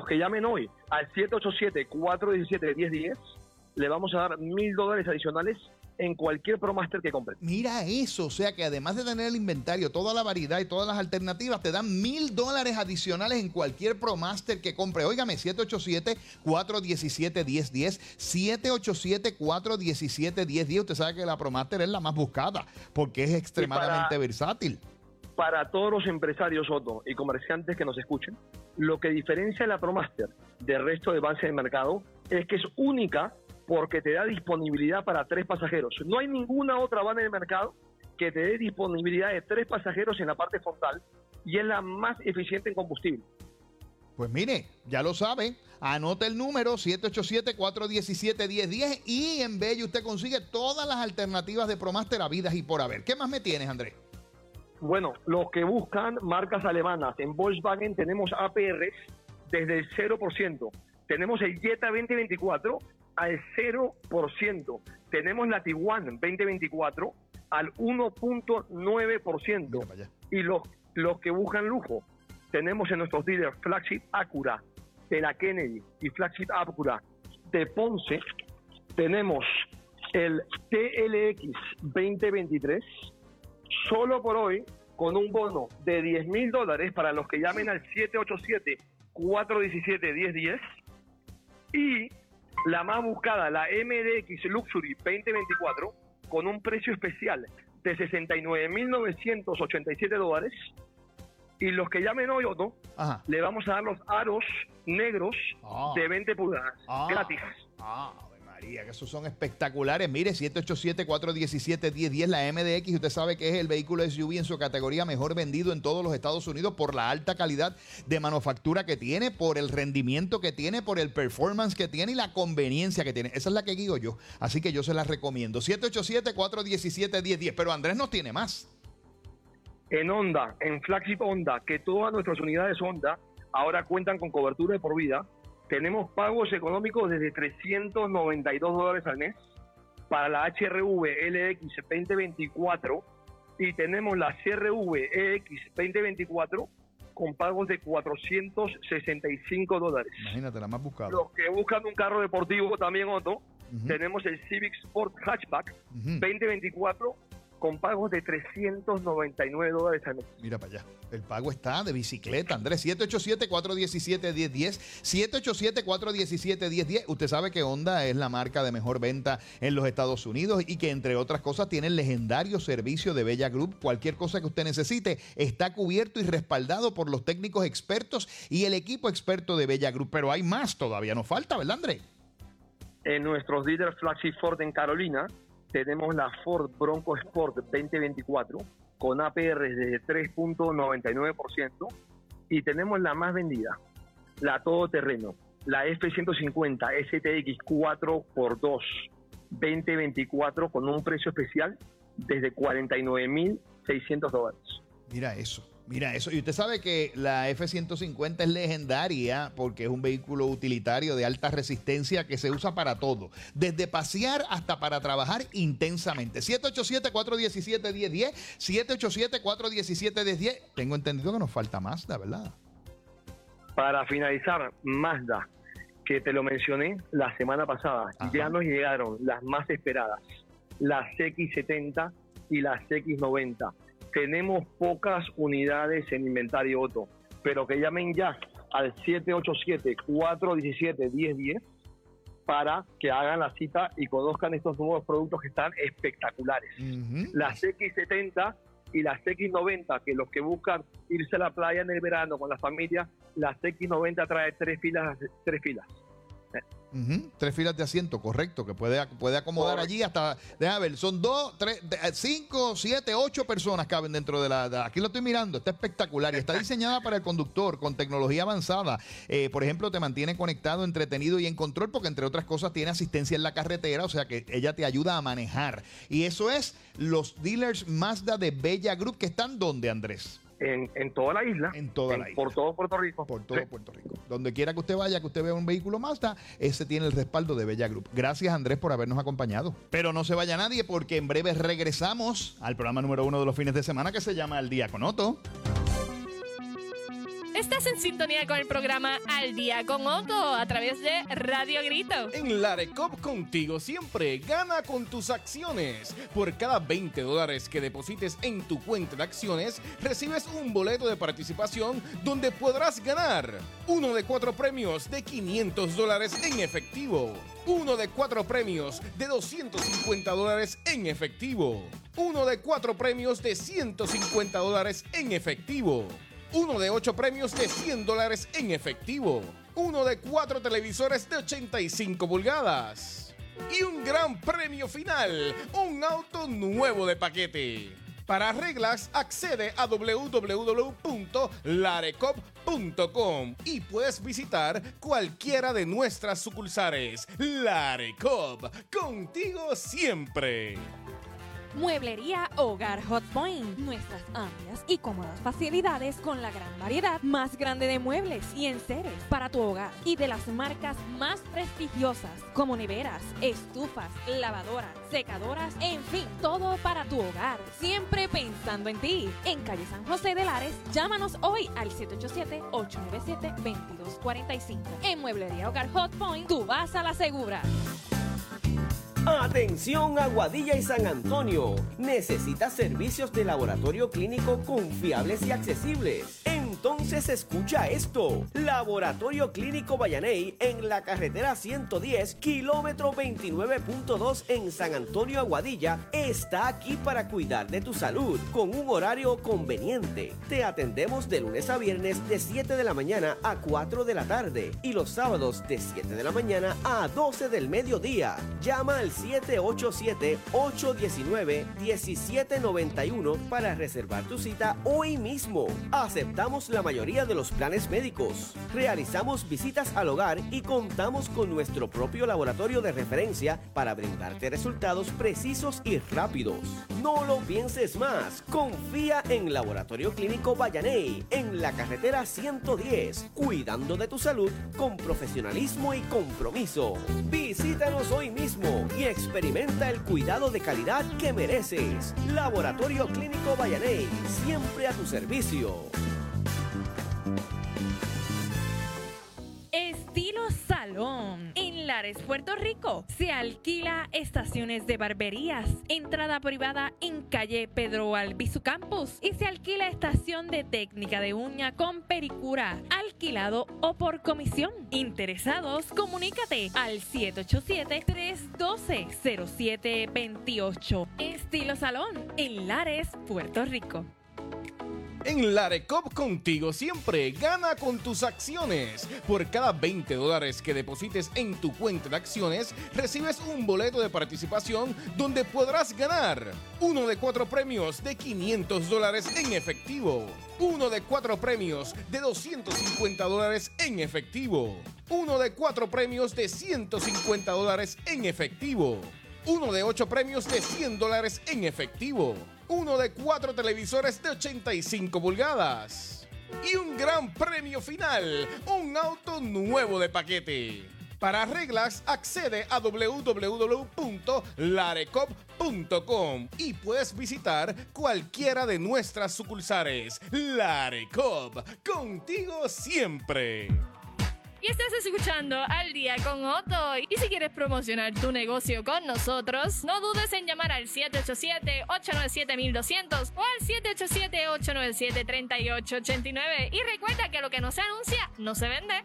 787-417-1010, le vamos a dar $1,000 adicionales en cualquier ProMaster que compren. Mira eso, o sea que además de tener el inventario, toda la variedad y todas las alternativas, te dan $1,000 adicionales en cualquier ProMaster que compre. Óigame, 787-417-1010, 787-417-1010. Usted sabe que la ProMaster es la más buscada porque es extremadamente versátil. Para todos los empresarios, Otto, y comerciantes que nos escuchen, lo que diferencia la ProMaster del resto de vans del mercado es que es única porque te da disponibilidad para 3 pasajeros. No hay ninguna otra van en el mercado que te dé disponibilidad de 3 pasajeros en la parte frontal y es la más eficiente en combustible. Pues mire, ya lo sabe, anote el número 787-417-1010 y en Bello usted consigue todas las alternativas de ProMaster habidas y por haber. ¿Qué más me tienes, Andrés? Bueno, los que buscan marcas alemanas, en Volkswagen tenemos APRs desde el 0%. Tenemos el Jetta 2024 al 0%. Tenemos la Tiguan 2024 al 1.9%. Y los que buscan lujo, tenemos en nuestros dealers Flagship Acura de la Kennedy y Flagship Acura de Ponce. Tenemos el TLX 2023 solo por hoy con un bono de $10,000 para los que llamen al 787-417-1010 y la más buscada, la MDX Luxury 2024 con un precio especial de $69,987 y los que llamen hoy, Otto, le vamos a dar los aros negros de 20 pulgadas gratis. María, que esos son espectaculares. Mire, 787-417-1010, la MDX, usted sabe que es el vehículo SUV en su categoría mejor vendido en todos los Estados Unidos por la alta calidad de manufactura que tiene, por el rendimiento que tiene, por el performance que tiene y la conveniencia que tiene. Esa es la que guío yo, así que yo se la recomiendo. 787-417-1010, pero Andrés nos tiene más. En Honda, en Flagship Honda, que todas nuestras unidades Honda ahora cuentan con cobertura de por vida. Tenemos pagos económicos desde $392 al mes para la HRV LX 2024 y tenemos la CRV EX 2024 con pagos de $465. Imagínate, la más buscada. Los que buscan un carro deportivo también, Otto, tenemos el Civic Sport Hatchback 2024 con pagos de $399 al mes. Mira para allá. El pago está de bicicleta, Andrés. 787-417-1010. 787-417-1010. Usted sabe que Honda es la marca de mejor venta en los Estados Unidos y que, entre otras cosas, tiene el legendario servicio de Bella Group. Cualquier cosa que usted necesite está cubierto y respaldado por los técnicos expertos y el equipo experto de Bella Group. Pero hay más, todavía nos falta, ¿verdad, Andrés? En nuestros dealers Flagship Ford en Carolina, tenemos la Ford Bronco Sport 2024 con APR de 3.99% y tenemos la más vendida, la todoterreno, la F-150 STX 4x2 2024 con un precio especial desde $49,600. Mira eso. Mira eso, y usted sabe que la F-150 es legendaria porque es un vehículo utilitario de alta resistencia que se usa para todo, desde pasear hasta para trabajar intensamente. 787-417-1010, 787-417-1010. Tengo entendido que nos falta Mazda, ¿verdad? Para finalizar, Mazda, que te lo mencioné la semana pasada, ya nos llegaron las más esperadas, las X70 y las X90. Tenemos pocas unidades en inventario, Otto, pero que llamen ya al 787-417-1010 para que hagan la cita y conozcan estos nuevos productos que están espectaculares. Las X70 y las X90, que los que buscan irse a la playa en el verano con la familia, las X90 trae tres filas. 3 filas de asiento, correcto, que puede acomodar allí hasta, déjame ver, son 2, 3, 5, 7, 8 personas caben dentro de la... Aquí lo estoy mirando, está espectacular y está diseñada para el conductor con tecnología avanzada. Por ejemplo, te mantiene conectado, entretenido y en control porque, entre otras cosas, tiene asistencia en la carretera, o sea que ella te ayuda a manejar. Y eso es los dealers Mazda de Bella Group, que están ¿dónde, Andrés? En toda la isla. En toda la isla. Por todo Puerto Rico. Por todo Puerto Rico. Donde quiera que usted vaya, que usted vea un vehículo Mazda, ese tiene el respaldo de Bella Group. Gracias, Andrés, por habernos acompañado. Pero no se vaya nadie porque en breve regresamos al programa número 1 de los fines de semana que se llama Al Día con Otto. Estás en sintonía con el programa Al Día con Otto a través de Radio Grito. En Larecop contigo siempre. Gana con tus acciones. Por cada $20 que deposites en tu cuenta de acciones, recibes un boleto de participación donde podrás ganar uno de 4 premios de $500 en efectivo, uno de 4 premios de $250 en efectivo, uno de 4 premios de $150 en efectivo, uno de 8 premios de $100 en efectivo, uno de 4 televisores de 85 pulgadas y un gran premio final, un auto nuevo de paquete. Para reglas, accede a www.larecop.com y puedes visitar cualquiera de nuestras sucursales. Larecop, contigo siempre. Mueblería Hogar Hot Point. Nuestras amplias y cómodas facilidades con la gran variedad más grande de muebles y enseres para tu hogar y de las marcas más prestigiosas como neveras, estufas, lavadoras, secadoras, en fin, todo para tu hogar. Siempre pensando en ti. En calle San José de Lares, llámanos hoy al 787-897-2245. En Mueblería Hogar Hot Point, tú vas a la segura. Atención, Aguadilla y San Antonio. ¿Necesitas servicios de laboratorio clínico confiables y accesibles? Entonces escucha esto. Laboratorio Clínico Vallaney en la carretera 110, kilómetro 29.2 en San Antonio, Aguadilla, está aquí para cuidar de tu salud con un horario conveniente. Te atendemos de lunes a viernes de 7 de la mañana a 4 de la tarde y los sábados de 7 de la mañana a 12 del mediodía. Llama al 787-819-1791 para reservar tu cita hoy mismo. Aceptamos aceptamos la mayoría de los planes médicos. Realizamos visitas al hogar y contamos con nuestro propio laboratorio de referencia para brindarte resultados precisos y rápidos. No lo pienses más. Confía en Laboratorio Clínico Vallaney, en la carretera 110, cuidando de tu salud con profesionalismo y compromiso. Visítanos hoy mismo y experimenta el cuidado de calidad que mereces. Laboratorio Clínico Vallaney, siempre a tu servicio. Estilo Salón. En Lares, Puerto Rico, se alquila estaciones de barberías, entrada privada en calle Pedro Albizu Campus, y se alquila estación de técnica de uña con pedicura, alquilado o por comisión. Interesados, comunícate al 787-312-0728. Estilo Salón, en Lares, Puerto Rico. En Larecop contigo siempre, gana con tus acciones. Por cada $20 que deposites en tu cuenta de acciones, recibes un boleto de participación donde podrás ganar uno de 4 premios de $500 en efectivo, uno de 4 premios de $250 en efectivo, uno de 4 premios de $150 en efectivo, uno de 8 premios de $100 en efectivo, uno de 4 televisores de 85 pulgadas y un gran premio final, un auto nuevo de paquete. Para reglas, accede a www.larecop.com y puedes visitar cualquiera de nuestras sucursales. Larecop, contigo siempre. Y estás escuchando Al Día con Otto. Y si quieres promocionar tu negocio con nosotros, no dudes en llamar al 787-897-1200 o al 787-897-3889. Y recuerda que lo que no se anuncia, no se vende.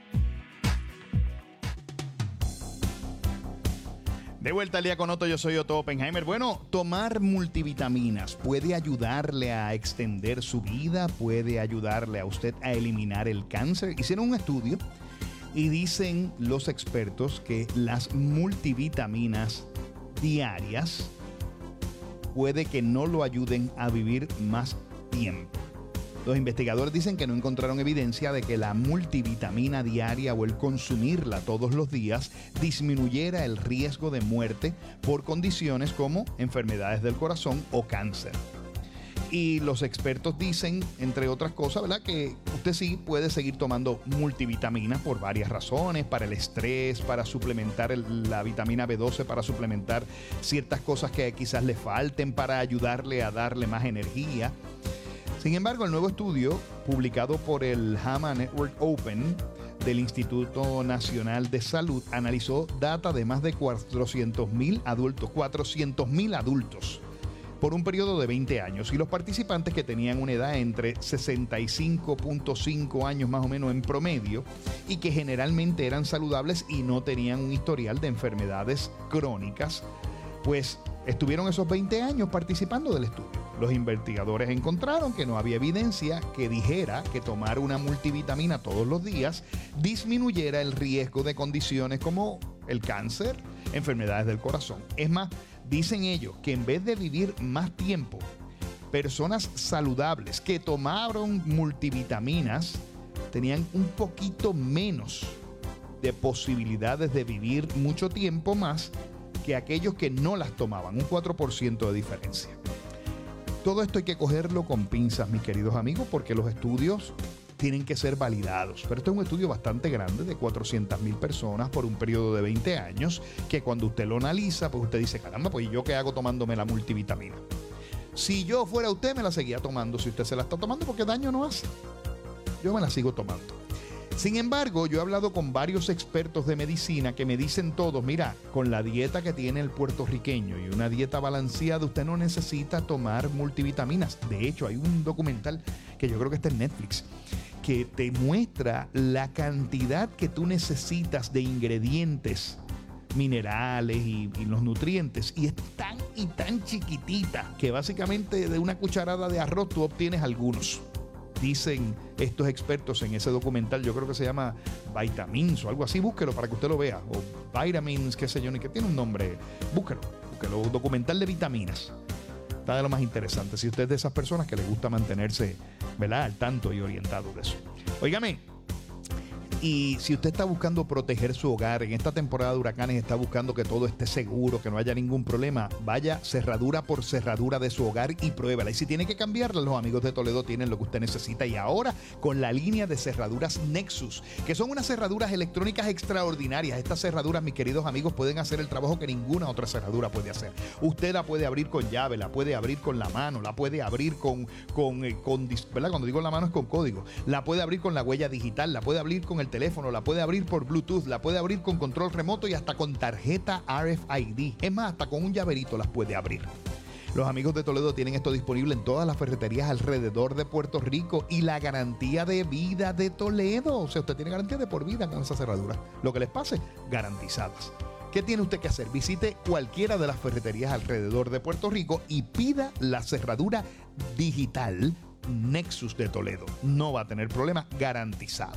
De vuelta al Día con Otto, yo soy Otto Oppenheimer. Bueno, tomar multivitaminas puede ayudarle a extender su vida, puede ayudarle a usted a eliminar el cáncer. Hicieron un estudio y dicen los expertos que las multivitaminas diarias puede que no lo ayuden a vivir más tiempo. Los investigadores dicen que no encontraron evidencia de que la multivitamina diaria o el consumirla todos los días disminuyera el riesgo de muerte por condiciones como enfermedades del corazón o cáncer. Y los expertos dicen, entre otras cosas, ¿verdad?, que usted sí puede seguir tomando multivitaminas por varias razones, para el estrés, para suplementar la vitamina B12, para suplementar ciertas cosas que quizás le falten, para ayudarle a darle más energía. Sin embargo, el nuevo estudio publicado por el JAMA Network Open del Instituto Nacional de Salud analizó data de más de 400,000 adultos por un periodo de 20 años, y los participantes que tenían una edad entre 65.5 años más o menos en promedio y que generalmente eran saludables y no tenían un historial de enfermedades crónicas, pues estuvieron esos 20 años participando del estudio. Los investigadores encontraron que no había evidencia que dijera que tomar una multivitamina todos los días disminuyera el riesgo de condiciones como el cáncer, enfermedades del corazón. Es más, dicen ellos que en vez de vivir más tiempo, personas saludables que tomaron multivitaminas tenían un poquito menos de posibilidades de vivir mucho tiempo más que aquellos que no las tomaban, un 4% de diferencia. Todo esto hay que cogerlo con pinzas, mis queridos amigos, porque los estudios tienen que ser validados. Pero esto es un estudio bastante grande de 400,000 personas por un periodo de 20 años, que cuando usted lo analiza, pues usted dice, caramba, pues ¿yo qué hago tomándome la multivitamina? Si yo fuera usted, me la seguía tomando. Si usted se la está tomando, porque daño no hace. Yo me la sigo tomando. Sin embargo, yo he hablado con varios expertos de medicina que me dicen todos, mira, con la dieta que tiene el puertorriqueño y una dieta balanceada, usted no necesita tomar multivitaminas. De hecho, hay un documental que yo creo que está en Netflix que te muestra la cantidad que tú necesitas de ingredientes minerales y los nutrientes, y es tan chiquitita que básicamente de una cucharada de arroz tú obtienes algunos. Dicen estos expertos en ese documental, yo creo que se llama Vitamins o algo así, búsquelo para que usted lo vea, o Vitamins, qué sé yo, ni que tiene un nombre, búsquelo, documental de vitaminas. Está de lo más interesante, si usted es de esas personas que le gusta mantenerse ¿verdad? Al tanto y orientado de eso. Óigame, y si usted está buscando proteger su hogar, en esta temporada de huracanes está buscando que todo esté seguro, que no haya ningún problema, vaya cerradura por cerradura de su hogar y pruébala. Y si tiene que cambiarla, los amigos de Toledo tienen lo que usted necesita. Y ahora con la línea de cerraduras Nexus, que son unas cerraduras electrónicas extraordinarias. Estas cerraduras, mis queridos amigos, pueden hacer el trabajo que ninguna otra cerradura puede hacer. Usted la puede abrir con llave, la puede abrir con la mano, la puede abrir con ¿verdad? Cuando digo la mano es con código. La puede abrir con la huella digital, la puede abrir con el teléfono, la puede abrir por Bluetooth, la puede abrir con control remoto y hasta con tarjeta RFID. Es más, hasta con un llaverito las puede abrir. Los amigos de Toledo tienen esto disponible en todas las ferreterías alrededor de Puerto Rico y la garantía de vida de Toledo. O sea, usted tiene garantía de por vida con esa cerradura. Lo que les pase, garantizadas. ¿Qué tiene usted que hacer? Visite cualquiera de las ferreterías alrededor de Puerto Rico y pida la cerradura digital Nexus de Toledo. No va a tener problema, garantizado.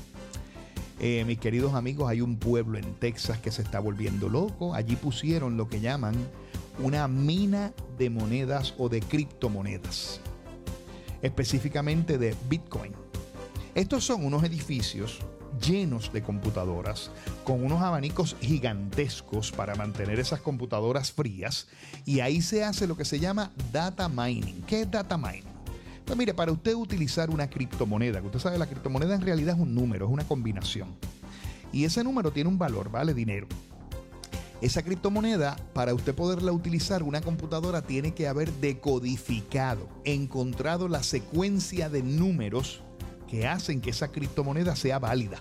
Mis queridos amigos, hay un pueblo en Texas que se está volviendo loco. Allí pusieron lo que llaman una mina de monedas o de criptomonedas, específicamente de Bitcoin. Estos son unos edificios llenos de computadoras con unos abanicos gigantescos para mantener esas computadoras frías, y ahí se hace lo que se llama data mining. ¿Qué es data mining? Pues mire, para usted utilizar una criptomoneda, que usted sabe, la criptomoneda en realidad es un número, es una combinación. Y ese número tiene un valor, vale dinero. Esa criptomoneda, para usted poderla utilizar, una computadora tiene que haber decodificado, encontrado la secuencia de números que hacen que esa criptomoneda sea válida.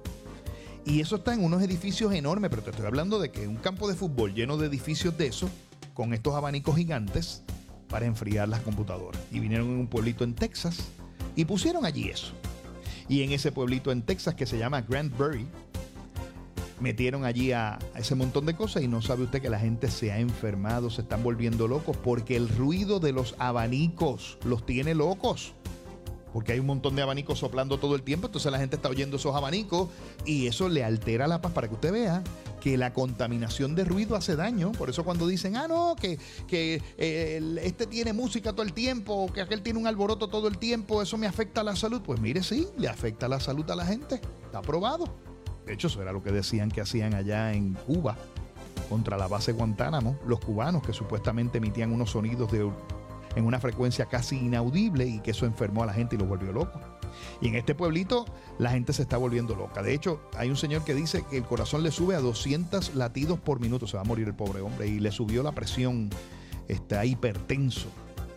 Y eso está en unos edificios enormes, pero te estoy hablando de que un campo de fútbol lleno de edificios de esos, con estos abanicos gigantes, para enfriar las computadoras. Y vinieron en un pueblito en Texas y pusieron allí eso. Y en ese pueblito en Texas que se llama Granbury, metieron allí a ese montón de cosas, y no sabe usted que la gente se ha enfermado, se están volviendo locos porque el ruido de los abanicos los tiene locos. Porque hay un montón de abanicos soplando todo el tiempo, entonces la gente está oyendo esos abanicos y eso le altera la paz, para que usted vea que la contaminación de ruido hace daño. Por eso cuando dicen, no, que este tiene música todo el tiempo, o que aquel tiene un alboroto todo el tiempo, eso me afecta a la salud. Pues mire, sí, le afecta la salud a la gente. Está probado. De hecho, eso era lo que decían que hacían allá en Cuba contra la base Guantánamo, los cubanos, que supuestamente emitían unos sonidos en una frecuencia casi inaudible, y que eso enfermó a la gente y lo volvió loco. Y en este pueblito la gente se está volviendo loca. De hecho, hay un señor que dice que el corazón le sube a 200 latidos por minuto. Se va a morir el pobre hombre, y le subió la presión, está hipertenso.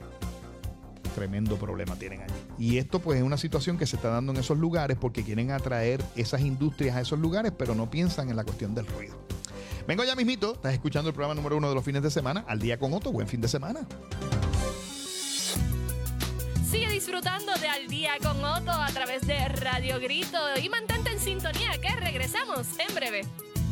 Tremendo problema tienen allí. Y esto pues es una situación que se está dando en esos lugares porque quieren atraer esas industrias a esos lugares, pero no piensan en la cuestión del ruido. Vengo ya mismito, estás escuchando el programa número 1 de los fines de semana, Al Día con Otto. Buen fin de semana. Sigue disfrutando de Al Día con Otto a través de Radio Grito y mantente en sintonía, que regresamos en breve.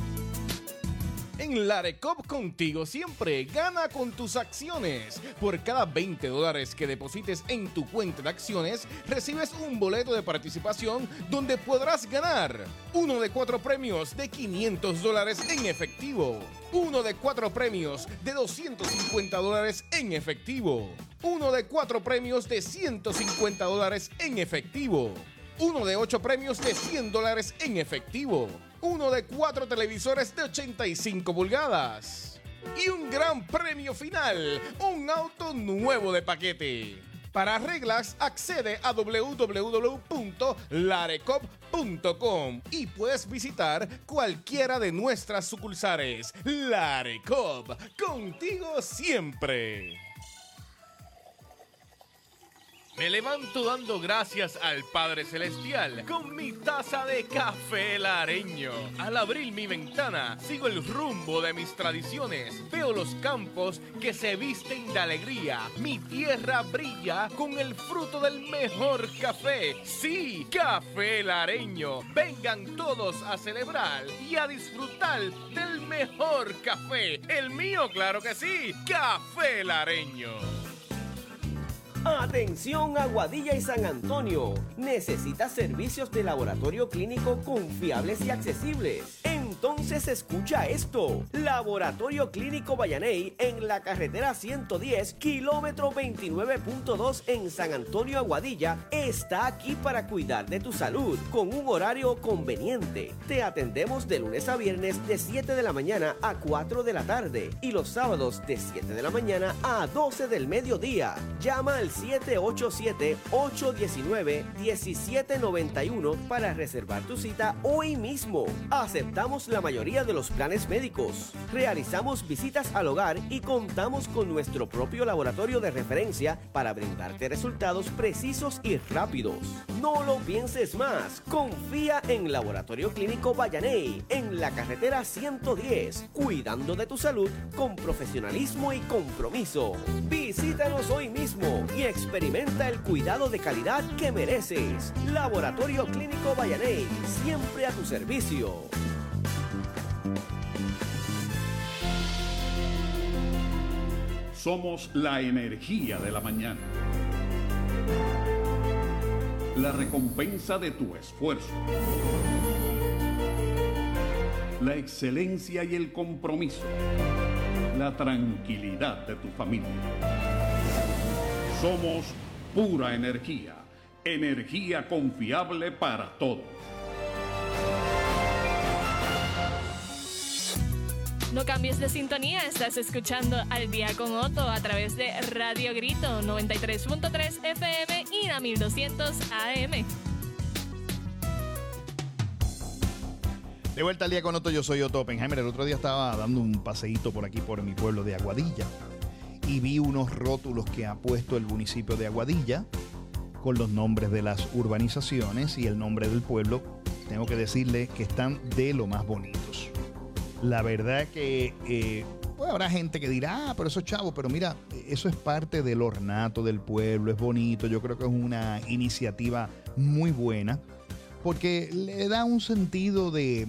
En Larecop contigo siempre, gana con tus acciones. Por cada $20 que deposites en tu cuenta de acciones, recibes un boleto de participación donde podrás ganar 1 de 4 premios de $500 en efectivo, 1 de 4 premios de $250 en efectivo, 1 de 4 premios de $150 en efectivo, 1 de 8 premios de $100 en efectivo, 1 de 4 televisores de 85 pulgadas y un gran premio final, un auto nuevo de paquete. Para reglas, accede a www.larecop.com y puedes visitar cualquiera de nuestras sucursales. Larecop, contigo siempre. Me levanto dando gracias al Padre Celestial con mi taza de café lareño. Al abrir mi ventana, sigo el rumbo de mis tradiciones. Veo los campos que se visten de alegría. Mi tierra brilla con el fruto del mejor café. Sí, café lareño. Vengan todos a celebrar y a disfrutar del mejor café. El mío, claro que sí, café lareño. Atención Aguadilla y San Antonio. ¿Necesitas servicios de laboratorio clínico confiables y accesibles? En Entonces escucha esto. Laboratorio Clínico Bayaney en la carretera 110, kilómetro 29.2 en San Antonio, Aguadilla, está aquí para cuidar de tu salud con un horario conveniente. Te atendemos de lunes a viernes de 7 de la mañana a 4 de la tarde y los sábados de 7 de la mañana a 12 del mediodía. Llama al 787-819-1791 para reservar tu cita hoy mismo. Aceptamos la mayoría de los planes médicos. Realizamos visitas al hogar y contamos con nuestro propio laboratorio de referencia para brindarte resultados precisos y rápidos. No lo pienses más. Confía en Laboratorio Clínico Bayaney en la carretera 110, cuidando de tu salud con profesionalismo y compromiso. Visítanos hoy mismo y experimenta el cuidado de calidad que mereces. Laboratorio Clínico Bayaney, siempre a tu servicio. Somos la energía de la mañana. La recompensa de tu esfuerzo. La excelencia y el compromiso. La tranquilidad de tu familia. Somos pura energía. Energía confiable para todos. No cambies de sintonía, estás escuchando Al Día con Otto a través de Radio Grito 93.3 FM y la 1200 AM. De vuelta al Día con Otto, yo soy Otto Oppenheimer. El otro día estaba dando un paseíto por aquí, por mi pueblo de Aguadilla, y vi unos rótulos que ha puesto el municipio de Aguadilla con los nombres de las urbanizaciones y el nombre del pueblo. Tengo que decirle que están de lo más bonitos. La verdad que pues habrá gente que dirá, pero eso es chavo, pero mira, eso es parte del ornato del pueblo, es bonito. Yo creo que es una iniciativa muy buena porque le da un sentido de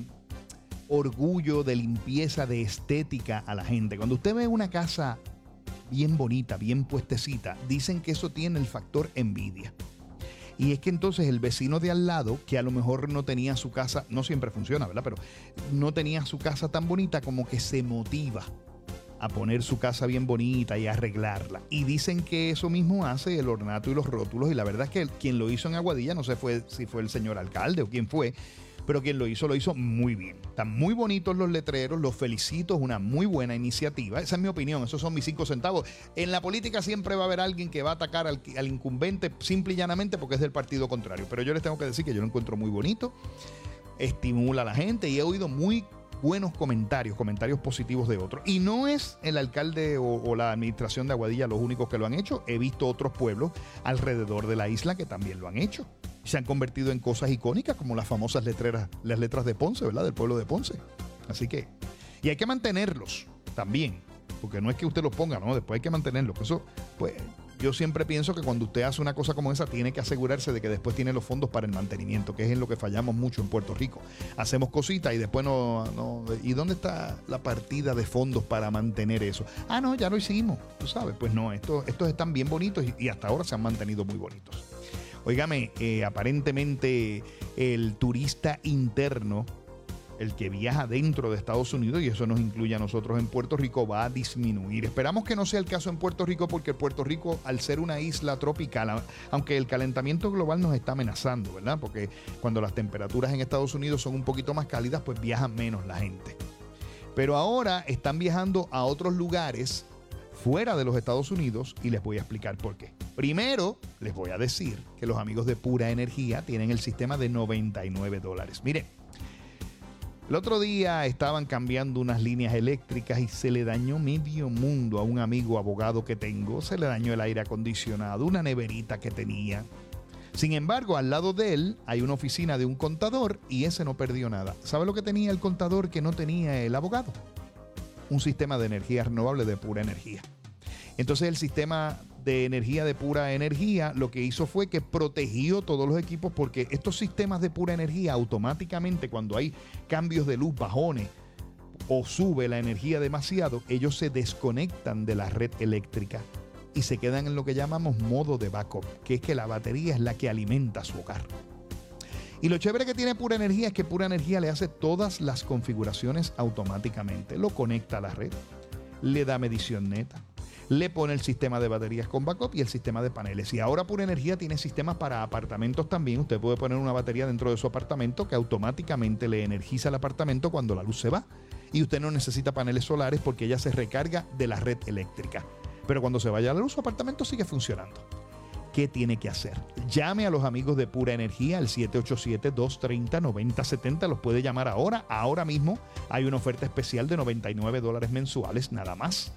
orgullo, de limpieza, de estética a la gente. Cuando usted ve una casa bien bonita, bien puestecita, dicen que eso tiene el factor envidia. Y es que entonces el vecino de al lado, que a lo mejor no tenía su casa, no siempre funciona, ¿verdad? Pero no tenía su casa tan bonita, como que se motiva a poner su casa bien bonita y a arreglarla. Y dicen que eso mismo hace el ornato y los rótulos. Y la verdad es que quien lo hizo en Aguadilla, no sé si fue el señor alcalde o quién fue, pero quien lo hizo muy bien. Están muy bonitos los letreros, los felicito, es una muy buena iniciativa. Esa es mi opinión, esos son mis 5 centavos. En la política siempre va a haber alguien que va a atacar al incumbente simple y llanamente porque es del partido contrario. Pero yo les tengo que decir que yo lo encuentro muy bonito, estimula a la gente y he oído muy buenos comentarios positivos de otros. Y no es el alcalde o la administración de Aguadilla los únicos que lo han hecho. He visto otros pueblos alrededor de la isla que también lo han hecho. Se han convertido en cosas icónicas como las famosas las letras de Ponce, ¿verdad? Del pueblo de Ponce. Así que, y hay que mantenerlos también, porque no es que usted los ponga, ¿no? Después hay que mantenerlos. Eso, pues, yo siempre pienso que cuando usted hace una cosa como esa, tiene que asegurarse de que después tiene los fondos para el mantenimiento, que es en lo que fallamos mucho en Puerto Rico. Hacemos cositas y después no. ¿Y dónde está la partida de fondos para mantener eso? Ah, no, ya lo hicimos, tú sabes. Pues no, estos están bien bonitos y hasta ahora se han mantenido muy bonitos. Óigame, aparentemente el turista interno, el que viaja dentro de Estados Unidos, y eso nos incluye a nosotros en Puerto Rico, va a disminuir. Esperamos que no sea el caso en Puerto Rico, porque Puerto Rico, al ser una isla tropical, aunque el calentamiento global nos está amenazando, ¿verdad? Porque cuando las temperaturas en Estados Unidos son un poquito más cálidas, pues viaja menos la gente. Pero ahora están viajando a otros lugares fuera de los Estados Unidos y les voy a explicar por qué. Primero, les voy a decir que los amigos de Pura Energía tienen el sistema de $99. Miren, el otro día estaban cambiando unas líneas eléctricas y se le dañó medio mundo a un amigo abogado que tengo. Se le dañó el aire acondicionado, una neverita que tenía. Sin embargo, al lado de él hay una oficina de un contador y ese no perdió nada. ¿Sabe lo que tenía el contador que no tenía el abogado? Un sistema de energía renovable de Pura Energía. Entonces el sistema de energía de Pura Energía lo que hizo fue que protegió todos los equipos, porque estos sistemas de Pura Energía automáticamente, cuando hay cambios de luz, bajones o sube la energía demasiado, ellos se desconectan de la red eléctrica y se quedan en lo que llamamos modo de backup, que es que la batería es la que alimenta su hogar. Y lo chévere que tiene Pura Energía es que Pura Energía le hace todas las configuraciones automáticamente. Lo conecta a la red, le da medición neta, le pone el sistema de baterías con backup y el sistema de paneles. Y ahora Pura Energía tiene sistemas para apartamentos también. Usted puede poner una batería dentro de su apartamento que automáticamente le energiza el apartamento cuando la luz se va. Y usted no necesita paneles solares porque ella se recarga de la red eléctrica. Pero cuando se vaya la luz, su apartamento sigue funcionando. ¿Qué tiene que hacer? Llame a los amigos de Pura Energía al 787-230-9070. Los puede llamar ahora. Ahora mismo hay una oferta especial de $99 mensuales nada más.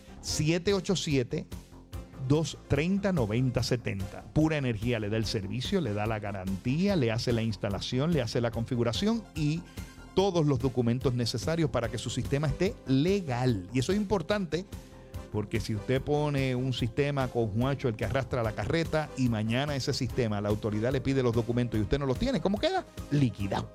787-230-9070. Pura Energía le da el servicio, le da la garantía, le hace la instalación, le hace la configuración y todos los documentos necesarios para que su sistema esté legal. Y eso es importante porque si usted pone un sistema con Juancho, el que arrastra la carreta, y mañana ese sistema, la autoridad le pide los documentos y usted no los tiene, ¿cómo queda? Liquidado.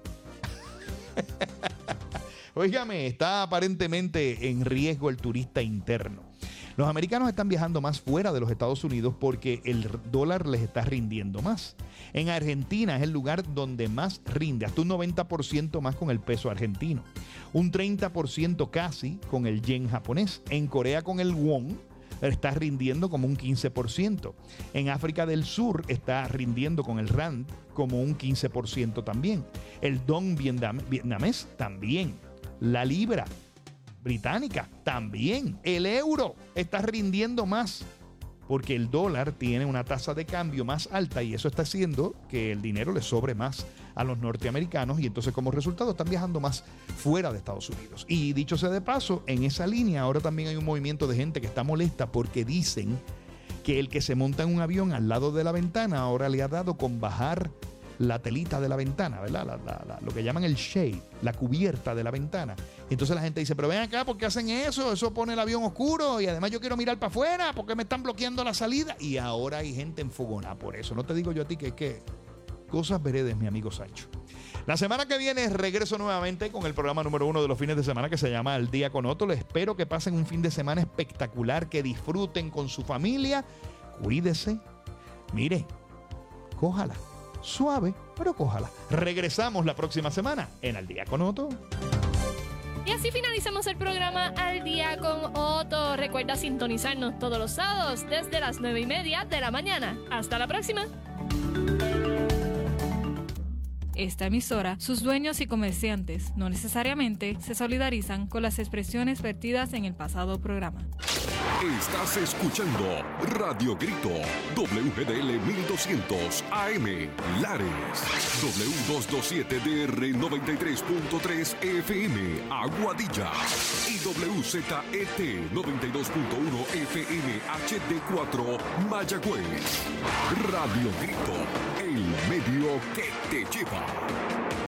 Óigame, está aparentemente en riesgo el turista interno. Los americanos están viajando más fuera de los Estados Unidos porque el dólar les está rindiendo más. En Argentina es el lugar donde más rinde, hasta un 90% más con el peso argentino. Un 30% casi con el yen japonés. En Corea con el won está rindiendo como un 15%. En África del Sur está rindiendo con el rand como un 15% también. El dong vietnamés también. La libra británica también. El euro está rindiendo más porque el dólar tiene una tasa de cambio más alta y eso está haciendo que el dinero le sobre más a los norteamericanos y entonces como resultado están viajando más fuera de Estados Unidos. Y dicho sea de paso, en esa línea ahora también hay un movimiento de gente que está molesta porque dicen que el que se monta en un avión al lado de la ventana ahora le ha dado con bajar la telita de la ventana, ¿verdad? Lo que llaman el shade, la cubierta de la ventana. Entonces la gente dice, pero ven acá, ¿por qué hacen eso? Eso pone el avión oscuro y además yo quiero mirar para afuera, ¿por qué me están bloqueando la salida? Y ahora hay gente enfogonada por eso. No te digo yo a ti que cosas veredes, mi amigo Sancho. La semana que viene regreso nuevamente con el programa número 1 de los fines de semana que se llama Al Día con Otto. Les espero que pasen un fin de semana espectacular, que disfruten con su familia. Cuídese. Mire, cójala. Suave, pero cójala. Regresamos la próxima semana en Al Día con Otto. Y así finalizamos el programa Al Día con Otto. Recuerda sintonizarnos todos los sábados desde las 9:30 de la mañana. Hasta la próxima. Esta emisora, sus dueños y comerciantes no necesariamente se solidarizan con las expresiones vertidas en el pasado programa. Estás escuchando Radio Grito, WGDL 1200 AM, Lares, W227DR 93.3 FM, Aguadilla, y WZET 92.1 FM HD4, Mayagüez. Radio Grito, el medio que te lleva.